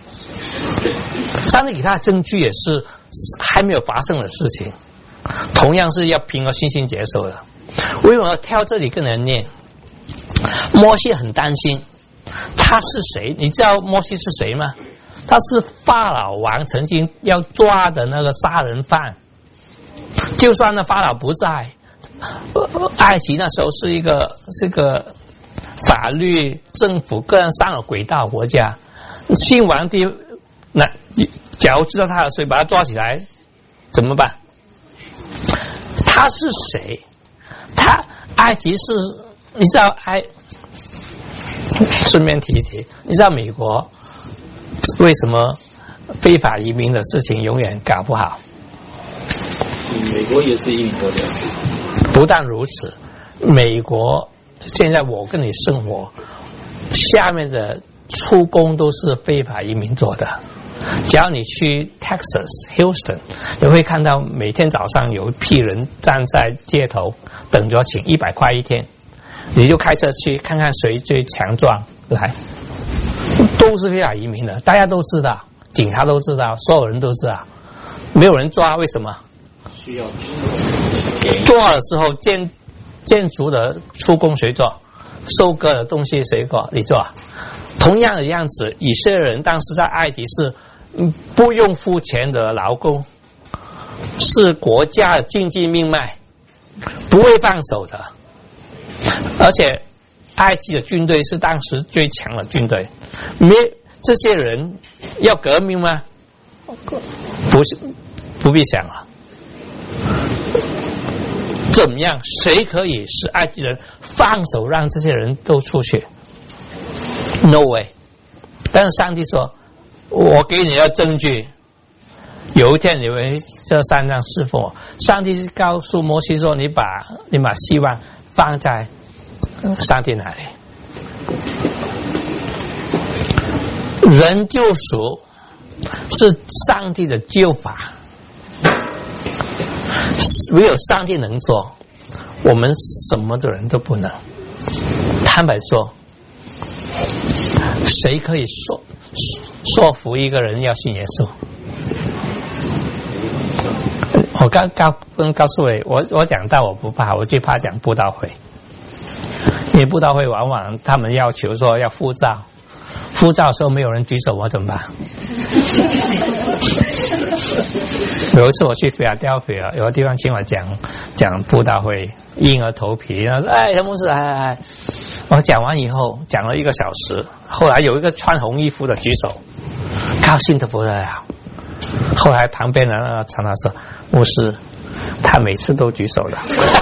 上帝给他的证据也是还没有发生的事情，同样是要凭着信心接受的。为什么要挑这里跟人念？摩西很担心，他是谁？你知道摩西是谁吗？他是法老王曾经要抓的那个杀人犯。就算那法老不在，埃及那时候是一个这个法律政府个人上了轨道国家，新皇帝那假如知道他的罪，把他抓起来怎么办？他是谁？他埃及是，你知道埃？顺便提一提，你知道美国为什么非法移民的事情永远搞不好？ 美国也是移民国家。 不但如此，美国现在我跟你生活，下面的出工都是非法移民做的。只要你去 Texas、Houston， 你会看到每天早上有一批人站在街头等着请一百块一天，你就开车去看看谁最强壮来，都是非法移民的，大家都知道，警察都知道，所有人都知道，没有人抓，为什么？ 需要做的时候建建筑的出工谁做？收割的东西谁做？你做。同样的样子，以色列人当时在埃及是不用付钱的劳工，是国家的经济命脉，不会放手的。而且埃及的军队是当时最强的军队，没这些人要革命吗？不是，不必想了。怎么样？谁可以使埃及人放手让这些人都出去 ？No way！ 但是上帝说：“我给你的证据，有一天你会在山上侍奉我。”上帝告诉摩西说：“你把你把希望放在上帝那里。”人救赎是上帝的救法。唯有上帝能做，我们什么的人都不能。坦白说，谁可以说说服一个人要信耶稣？我刚刚跟告诉你，我我讲道我不怕，我最怕讲布道会。因为布道会往往他们要求说要护照，护照的时候没有人举手，我怎么办？有一次我去菲亚雕菲尔，有个地方请我讲讲布道会，硬着头皮，然后说：“哎，陈牧师，哎哎哎！”我讲完以后，讲了一个小时，后来有一个穿红衣服的举手，高兴得不得了。后来旁边的那个常常说：“牧师，他每次都举手的。”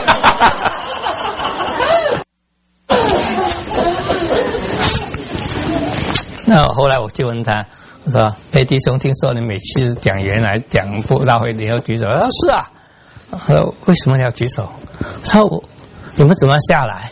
那后来我就问他。我说：“哎，弟兄，听说你每次讲原来讲布道会你要举手？”他说：“是啊。”我说：“为什么你要举手？”他说：“你们怎么下来？”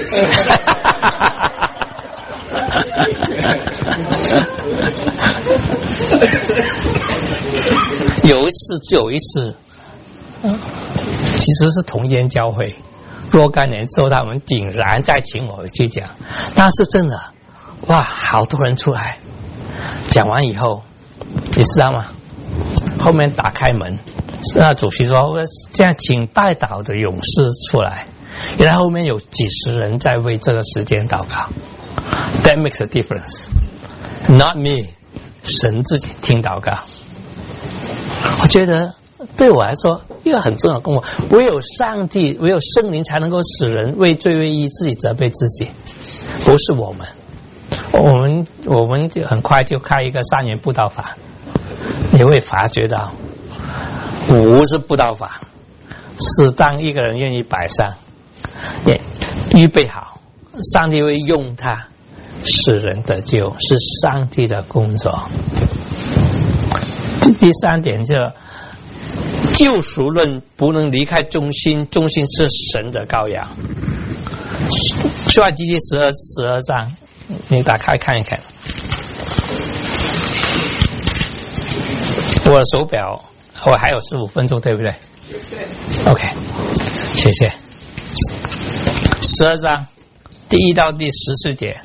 有一次，只有一次，其实是同间教会，若干年之后，他们竟然再请我去讲，但是真的，哇，好多人出来。讲完以后，你知道吗？后面打开门，那主席说：“现在请拜倒的勇士出来。” 原来后面有几十人在为这个时间祷告。That makes a difference. Not me. 神自己听祷告。我觉得对我来说一个很重要的功课，唯有上帝，唯有圣灵才能够使人为罪为义自己责备自己，不是我们。我们我们就很快就开一个三元布道法，你会发觉到不是布道法，是当一个人愿意摆上，也预备好，上帝会用它使人得救，是上帝的工作。第三点就救赎论不能离开中心，中心是神的羔羊。出埃及记十二十二章，你打开看一看。我的手表，我还有十五分钟，对不对 ？OK， 谢谢。十二章第一到第十四节，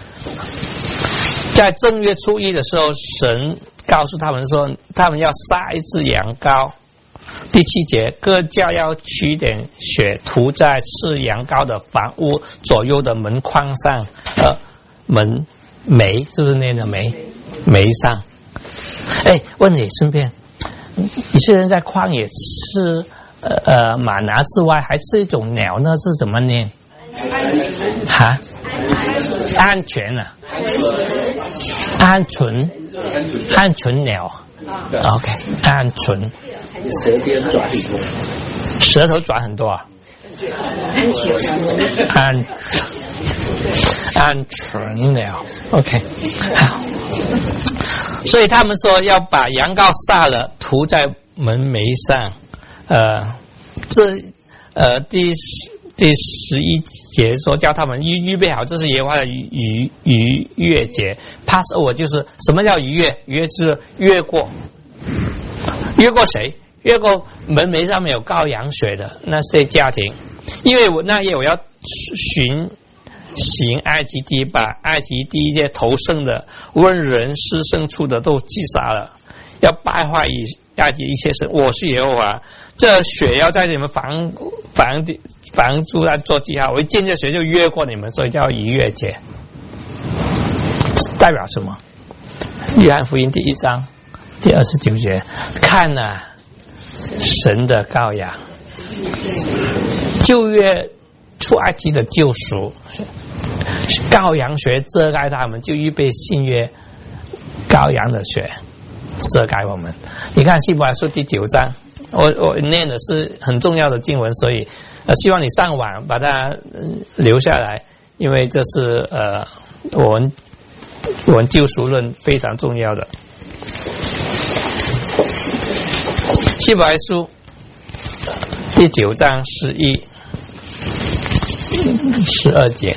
在正月初一的时候，神告诉他们说，他们要杀一只羊羔。第七节，各家要取点血涂在吃羊羔的房屋左右的门框上，呃，门楣是不是那个楣楣上？哎，问你顺便，以色列人在旷野吃呃呃玛拿之外，还吃一种鸟呢，是怎么念？哈？鹌鹑啊，鹌鹑，鹌鹑鸟。OK， 鹌鹑。 舌边转很多， 舌头转很多啊。鹌鹌鹑鸟 ，OK， 好。所以他们说要把羊羔杀了，涂在门楣上。呃，这呃第第十一节说叫他们预预备好，这是耶和华的逾逾越节 ，Passover 就是什么叫逾越？逾越就是越过，越过谁？越过门楣上面有羔羊血的那些家庭，因为我那夜我要巡行埃及地，把埃及第一届头生的无论人施牲畜的都击杀了，要败坏以埃及一切神。我是耶和华，这血要在你们房房地房住上做记号，我一见这血就越过你们，所以叫逾越节。代表什么？约翰福音第一章第二十九节，看啊，神的羔羊，旧约出埃及的救赎，羔羊血遮盖他们，就预备新约羔羊的血遮盖我们。你看希伯来书第九章，我我念的是很重要的经文，所以呃希望你上网把它、呃、留下来，因为这是呃我们我们救赎论非常重要的。希伯来书第九章十一、十二节，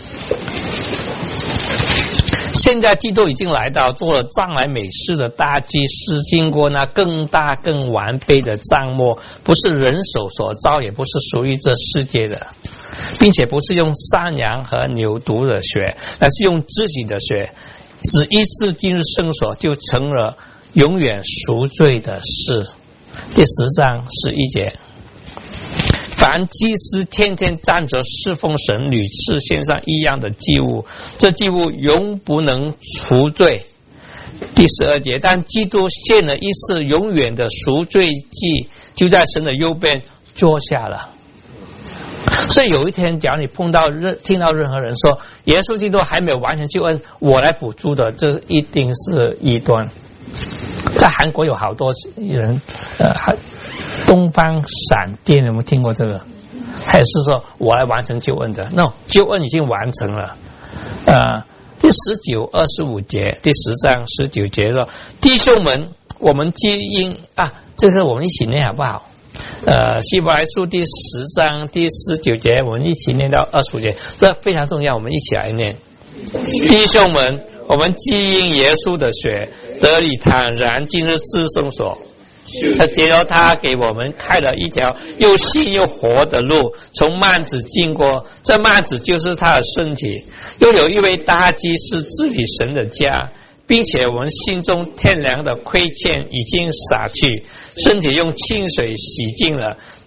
现在基督已经来到，做了藏来美事的大祭司，经过那更大更完备的帐幕，不是人手所造，也不是属于这世界的，并且不是用山羊和牛犊的血，而是用自己的血，只一次进入圣所，就成了永远赎罪的事。第十章十一节，凡祭司天天站着侍奉神，屡次献上一样的祭物，这祭物永不能除罪。第十二节，但基督献了一次永远的赎罪祭，就在神的右边坐下了。所以有一天，假如你碰到任听到任何人说耶稣基督还没有完全救恩，我来补助的，这一定是异端。在韩国有好多人，呃，东方闪电有没有听过这个？他也是说我来完成救恩的 ，no， 救恩已经完成了。呃，第十九、二十五节，第十章十九节说：“弟兄们，我们既因啊，这个我们一起念好不好？呃，希伯来书第十章第十九节，我们一起念到二十五节，这非常重要，我们一起来念。弟兄们，我们既因耶稣的血得以坦然进入至圣所，结果他给我们开了一条又新又活的路，从幔子经过，这幔子就是他的身体。又有一位大祭司治理神的家，并且我们心中天良的亏欠已经洒去，身体用清水洗净了，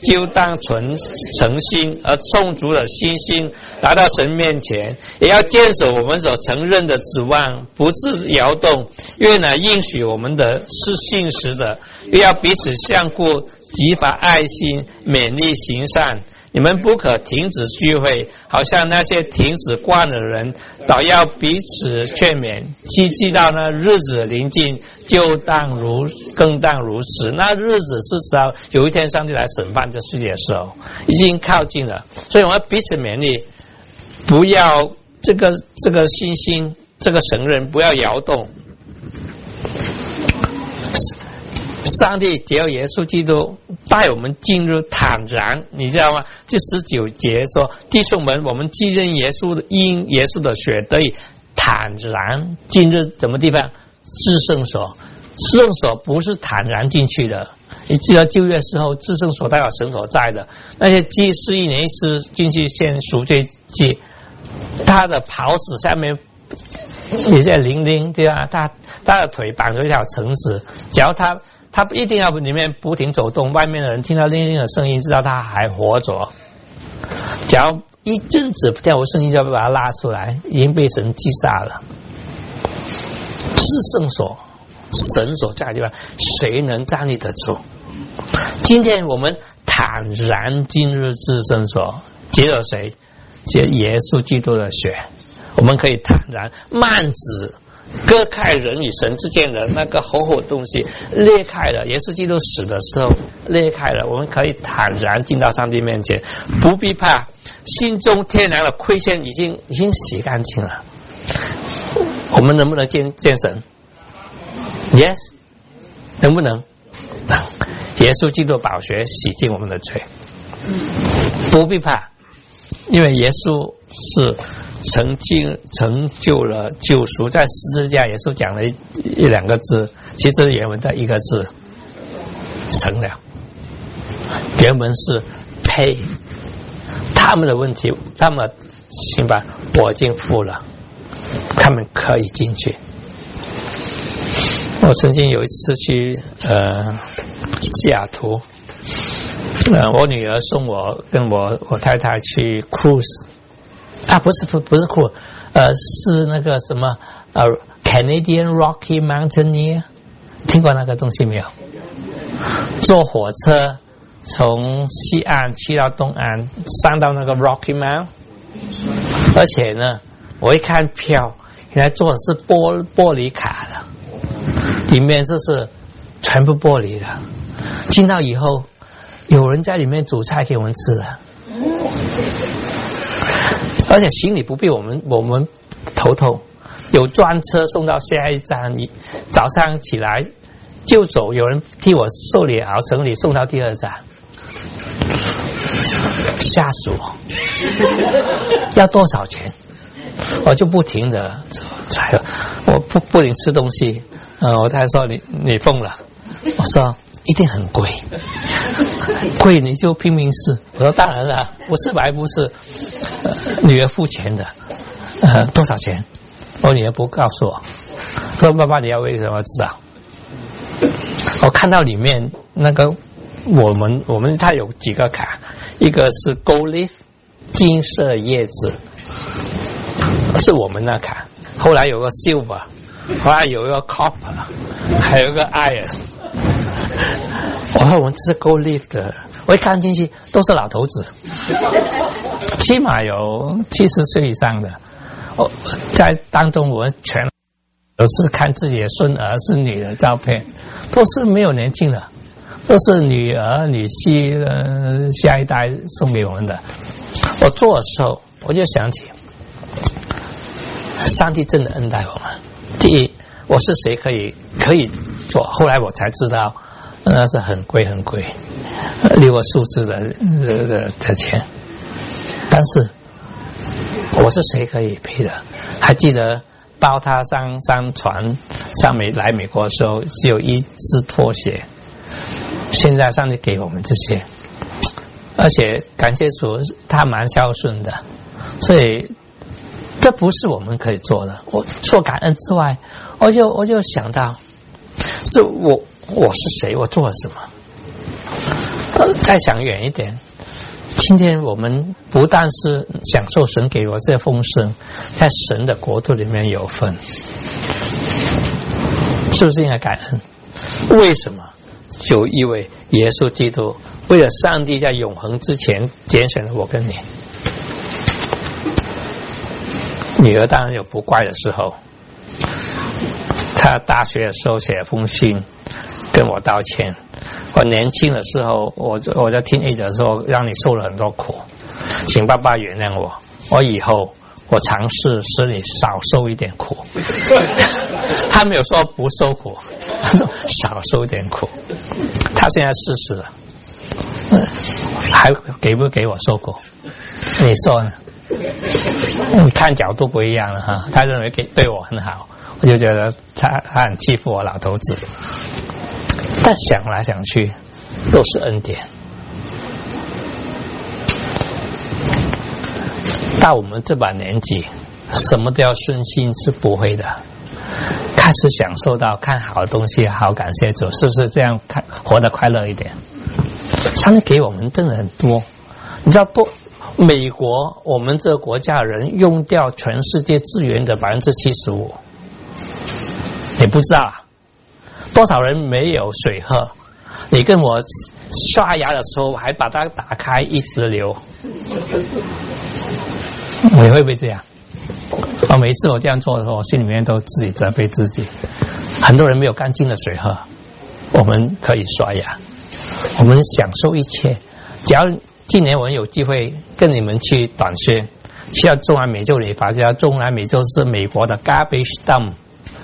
就当存诚心而充足的信心来到神面前，也要坚守我们所承认的指望，不致摇动。因为呢，应许我们的是信实的，又要彼此相顾，激发爱心，勉励行善。你们不可停止聚会，好像那些停止惯的人，倒要彼此劝勉。既知道那日子临近，就当如更当如此。那日子是知道有一天上帝来审判这世界的时候，已经靠近了。所以我们彼此勉励，不要这个这个信心，这个承认不要摇动。上帝借由耶稣基督带我们进入坦然，你知道吗？第十九节说，弟兄们，我们既认耶稣的因耶稣的血得以坦然进入什么地方？至圣所。至圣所不是坦然进去的。你记得旧约时候，至圣所代表神所在的，那些祭司一年一次进去献赎罪祭，他的袍子下面也在零零，对吧？他他的腿绑着一条绳子，只要他他一定要里面不停走动，外面的人听到铃铃的声音，知道他还活着。只要一阵子跳舞声音，就要把他拉出来，已经被神击杀了。至圣所，神所在的地方，谁能站立得住？今天我们坦然进入至圣所，借着谁？借耶稣基督的血，我们可以坦然幔子割开人与神之间的那个厚厚的东西裂开了，耶稣基督死的时候裂开了，我们可以坦然进到上帝面前，不必怕，心中天然的亏欠已经已经洗干净了。我们能不能见见神 ？Yes， 能不能？能。耶稣基督宝血洗净我们的罪，不必怕，因为耶稣是曾经成就了救赎。在十字架，耶稣讲了一一两个字，其实原文的一个字，成了。原文是 pay， 他们的问题，他们行吧，我已经付了，他们可以进去。我曾经有一次去呃西雅图，呃，我女儿送我跟我我太太去 cruise。啊，不是不不是酷，呃，是那个什么呃 Canadian Rocky Mountaineer， 听过那个东西没有？坐火车从西岸去到东岸，上到那个 Rocky Mount， 而且呢，我一看票，原来坐的是玻玻璃卡的，里面就是全部玻璃的。进到以后，有人在里面煮菜给我们吃的。而且行李不必我们我们头痛，有专车送到下一站，早上起来就走，有人替我受理好行李送到第二站。吓死我！要多少钱？我就不停的，我不不停吃东西。呃，我太太说你你疯了，我说一定很贵，贵你就拼命试。我说当然了，不是白不是。呃、女儿付钱的，呃，多少钱？我女儿不告诉我，说爸爸你要为什么知道？我看到里面那个我们我们它有几个卡，一个是 Gold Leaf 金色叶子，是我们那卡，后来有个 Silver， 后来有一个 Copper， 还有一个 Iron。我说我们是 Gold Leaf 的，我一看进去都是老头子。起码有七十岁以上的，哦，在当中我们全都是看自己的孙儿孙女的照片，都是没有年轻的，都是女儿女婿呃下一代送给我们的。我做的时候，我就想起，上帝真的恩待我们。第一，我是谁可以可以做？后来我才知道，那是很贵很贵，六个数字的的的的钱。但是我是谁可以配的？还记得抱他上上船上美来美国的时候，只有一只拖鞋。现在上帝给我们这些，而且感谢主，他蛮孝顺的，所以这不是我们可以做的。我说感恩之外，我就我就想到，是我我是谁？我做了什么？ 再想远一点，今天我们不但是享受神给我这丰盛，在神的国度里面有份，是不是应该感恩？为什么？就因为耶稣基督为了上帝在永恒之前拣选了我跟你。女儿当然有不乖的时候，她大学的时候写了封信跟我道歉。我年轻的时候，我我在听一的时候让你受了很多苦，请爸爸原谅我，我以后我尝试使你少受一点苦。他没有说不受苦，他说少受一点苦。他现在四十了，还给不给我受苦？你说呢？你看角度不一样了哈。他认为给对我很好，我就觉得他他很欺负我老头子。但想来想去，都是恩典。到我们这把年纪，什么都要顺心是不会的。开始享受到看好的东西，好感谢主，是不是这样看活得快乐一点？上帝给我们真的很多，你知道多？美国我们这个国家的人用掉全世界资源的百分之七十五，你不知道啊？多少人没有水喝？你跟我刷牙的时候还把它打开一直流，你会不会这样？我每一次我这样做的时候，我心里面都自己责备自己。很多人没有干净的水喝，我们可以刷牙，我们享受一切。只要今年我们有机会跟你们去短宣，去到中南美洲理发，家中南美洲是美国的 garbage dump。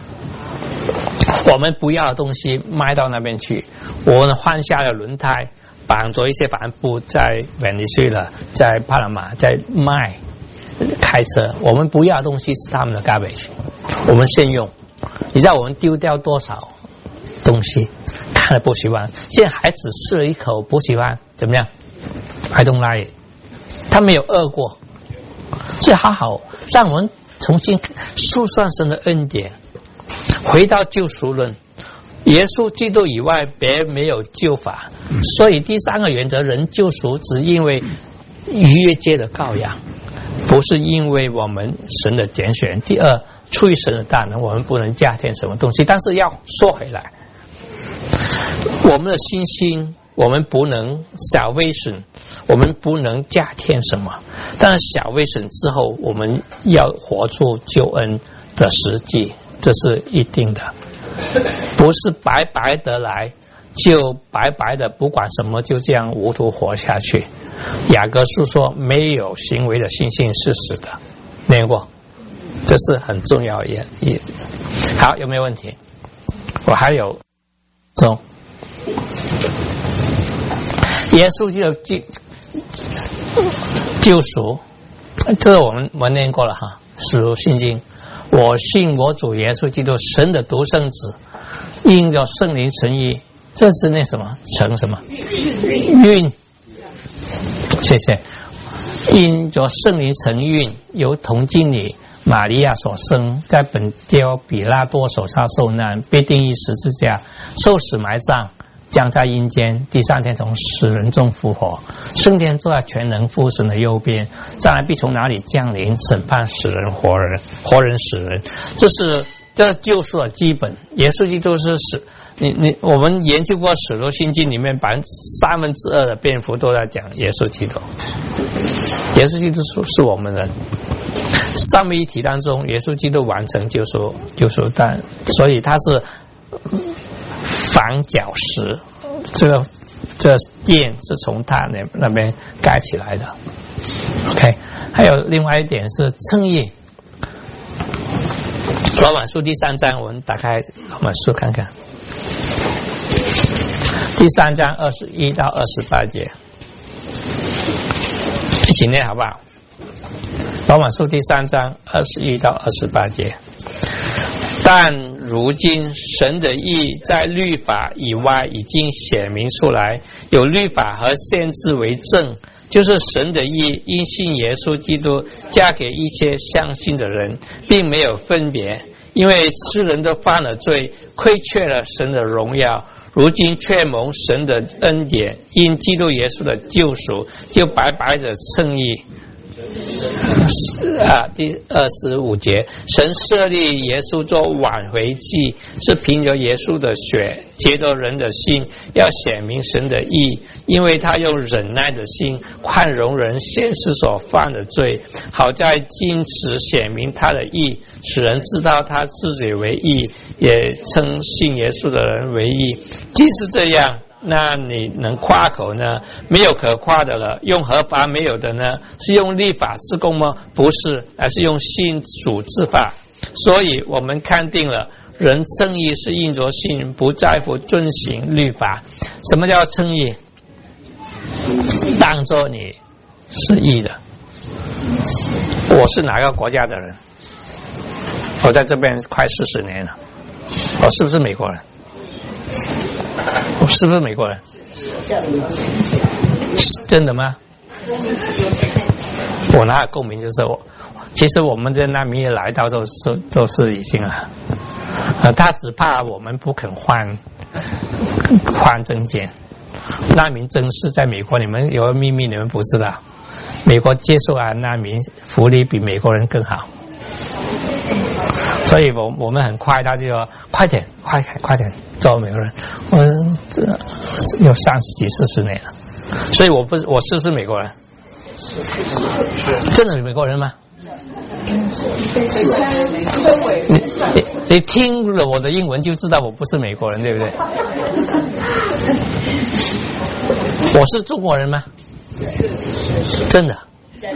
我们不要的东西卖到那边去，我们换下了轮胎，绑着一些帆布在委内瑞拉、在巴拿马在卖，开车。我们不要的东西是他们的 garbage， 我们现用。你知道我们丢掉多少东西？看了不喜欢，现在孩子吃了一口不喜欢，怎么样 ？I don't like it。他没有饿过，所以好好让我们重新数算神的恩典。回到救赎论，耶稣基督以外别没有救法，所以第三个原则，人救赎只因为逾越节的羔羊，不是因为我们神的拣选。第二，出于神的大能，我们不能加添什么东西。但是要说回来，我们的信心，我们不能salvation，我们不能加添什么。但是salvation之后，我们要活出救恩的实际。这是一定的，不是白白的来就白白的不管什么就这样无图活下去。雅各书说没有行为的信心是死的，念过，这是很重要的一。好，有没有问题？我还有中耶稣基督救救赎，这个我们我们念过了哈，使徒信经。我信我主耶稣基督神的独生子，因着圣灵神意，这是那什么成什么运？谢谢。因着圣灵神运，由童贞女玛利亚所生，在本丢比拉多手下受难，被钉于十字架，受死埋葬，将在阴间，第三天从死人中复活，升天坐在全能父神的右边，将来必从哪里降临审判死人活人，活人死人。这是这救赎的基本。耶稣基督是死，你你我们研究过使徒信经里面百分之三分之二的篇幅都在讲耶稣基督。耶稣基督是我们的上面一题当中，耶稣基督完成救赎救赎，但所以他是房角石，这个这殿是从他那那边盖起来的。OK， 还有另外一点是称义。罗马书第三章，我们打开罗马书看看，第三章二十一到二十八节，一起念好不好？罗马书第三章二十一到二十八节。但如今神的义在律法以外已经显明出来，有律法和先知为证，就是神的义因信耶稣基督加给一切相信的人，并没有分别，因为世人都犯了罪，亏缺了神的荣耀， 如今却蒙神的恩典，因基督耶稣的救赎，就白白的称义。啊，第二十五节，神设立耶稣做挽回祭，是凭着耶稣的血，结着人的心，要显明神的义，因为他用忍耐的心宽容人现世所犯的罪，好在今时显明他的义，使人知道他自己为义，也称信耶稣的人为义。即是这样，那你能夸口呢？没有可夸的了。用合法没有的呢？是用律法之功吗？不是，而是用信主之法。所以我们看定了，人称义是因着信，不在乎遵行律法。什么叫称义？当作你是义的。我是哪个国家的人？我在这边快四十年了。我是不是美国人？我是不是美国人？真的吗？我哪有共鸣？就是我，其实我们这难民也来到都是都是已经了，呃，他只怕我们不肯换换证件。难民证是在美国，你们有个秘密你们不知道，美国接受啊难民福利比美国人更好。所以我我们很快，他就说快点，快点，快点做美国人。我这有三十几、四十年了，所以我不我是不是美国人？真的美国人吗？你你你听了我的英文就知道我不是美国人，对不对？我是中国人吗？真的。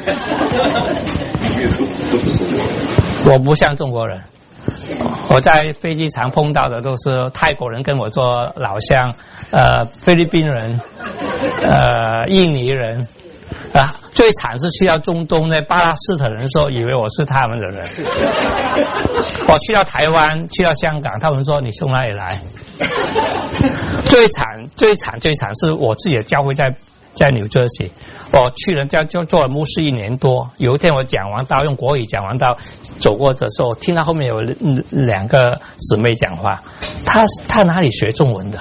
我不像中国人，我在飞机场碰到的都是泰国人跟我做老乡，呃，菲律宾人，呃，印尼人，啊，最惨是去到中东的巴勒斯坦人说以为我是他们的人，我去到台湾，去到香港，他们说你从哪里来？最惨最惨最惨是我自己的教会在在纽泽西，我去人家就做了牧师一年多。有一天我讲完道，用国语讲完道，走过的时候，听到后面有两个姊妹讲话，他他哪里学中文的？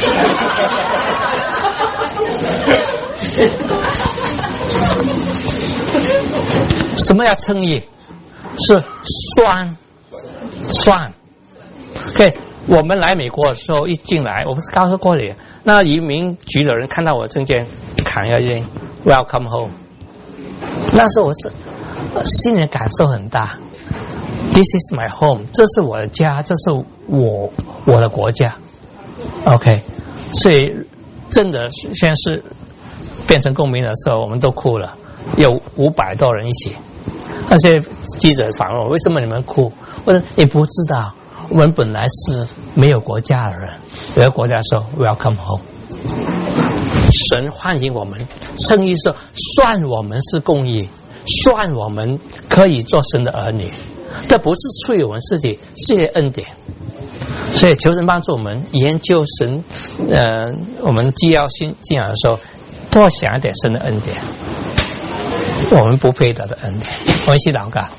什么叫称义？是算算。OK， 我们来美国的时候一进来，我不是告诉过你，那移民局的人看到我的证件，砍下去 ，Welcome home。那时候我是心里的感受很大 ，This is my home， 这是我的家，这是我我的国家。OK， 所以真的现在是变成公民的时候，我们都哭了，有五百多人一起。那些记者访问我，为什么你们哭？我说你不知道，我们本来是没有国家的人，有个国家说 Welcome home。神欢迎我们，称义说算我们是公义，算我们可以做神的儿女，这不是出于我们自己，是恩典。所以求神帮助我们研究神，呃，我们既要信信仰的时候，多想一点神的恩典，我们不配得的恩典。我们一起祷告。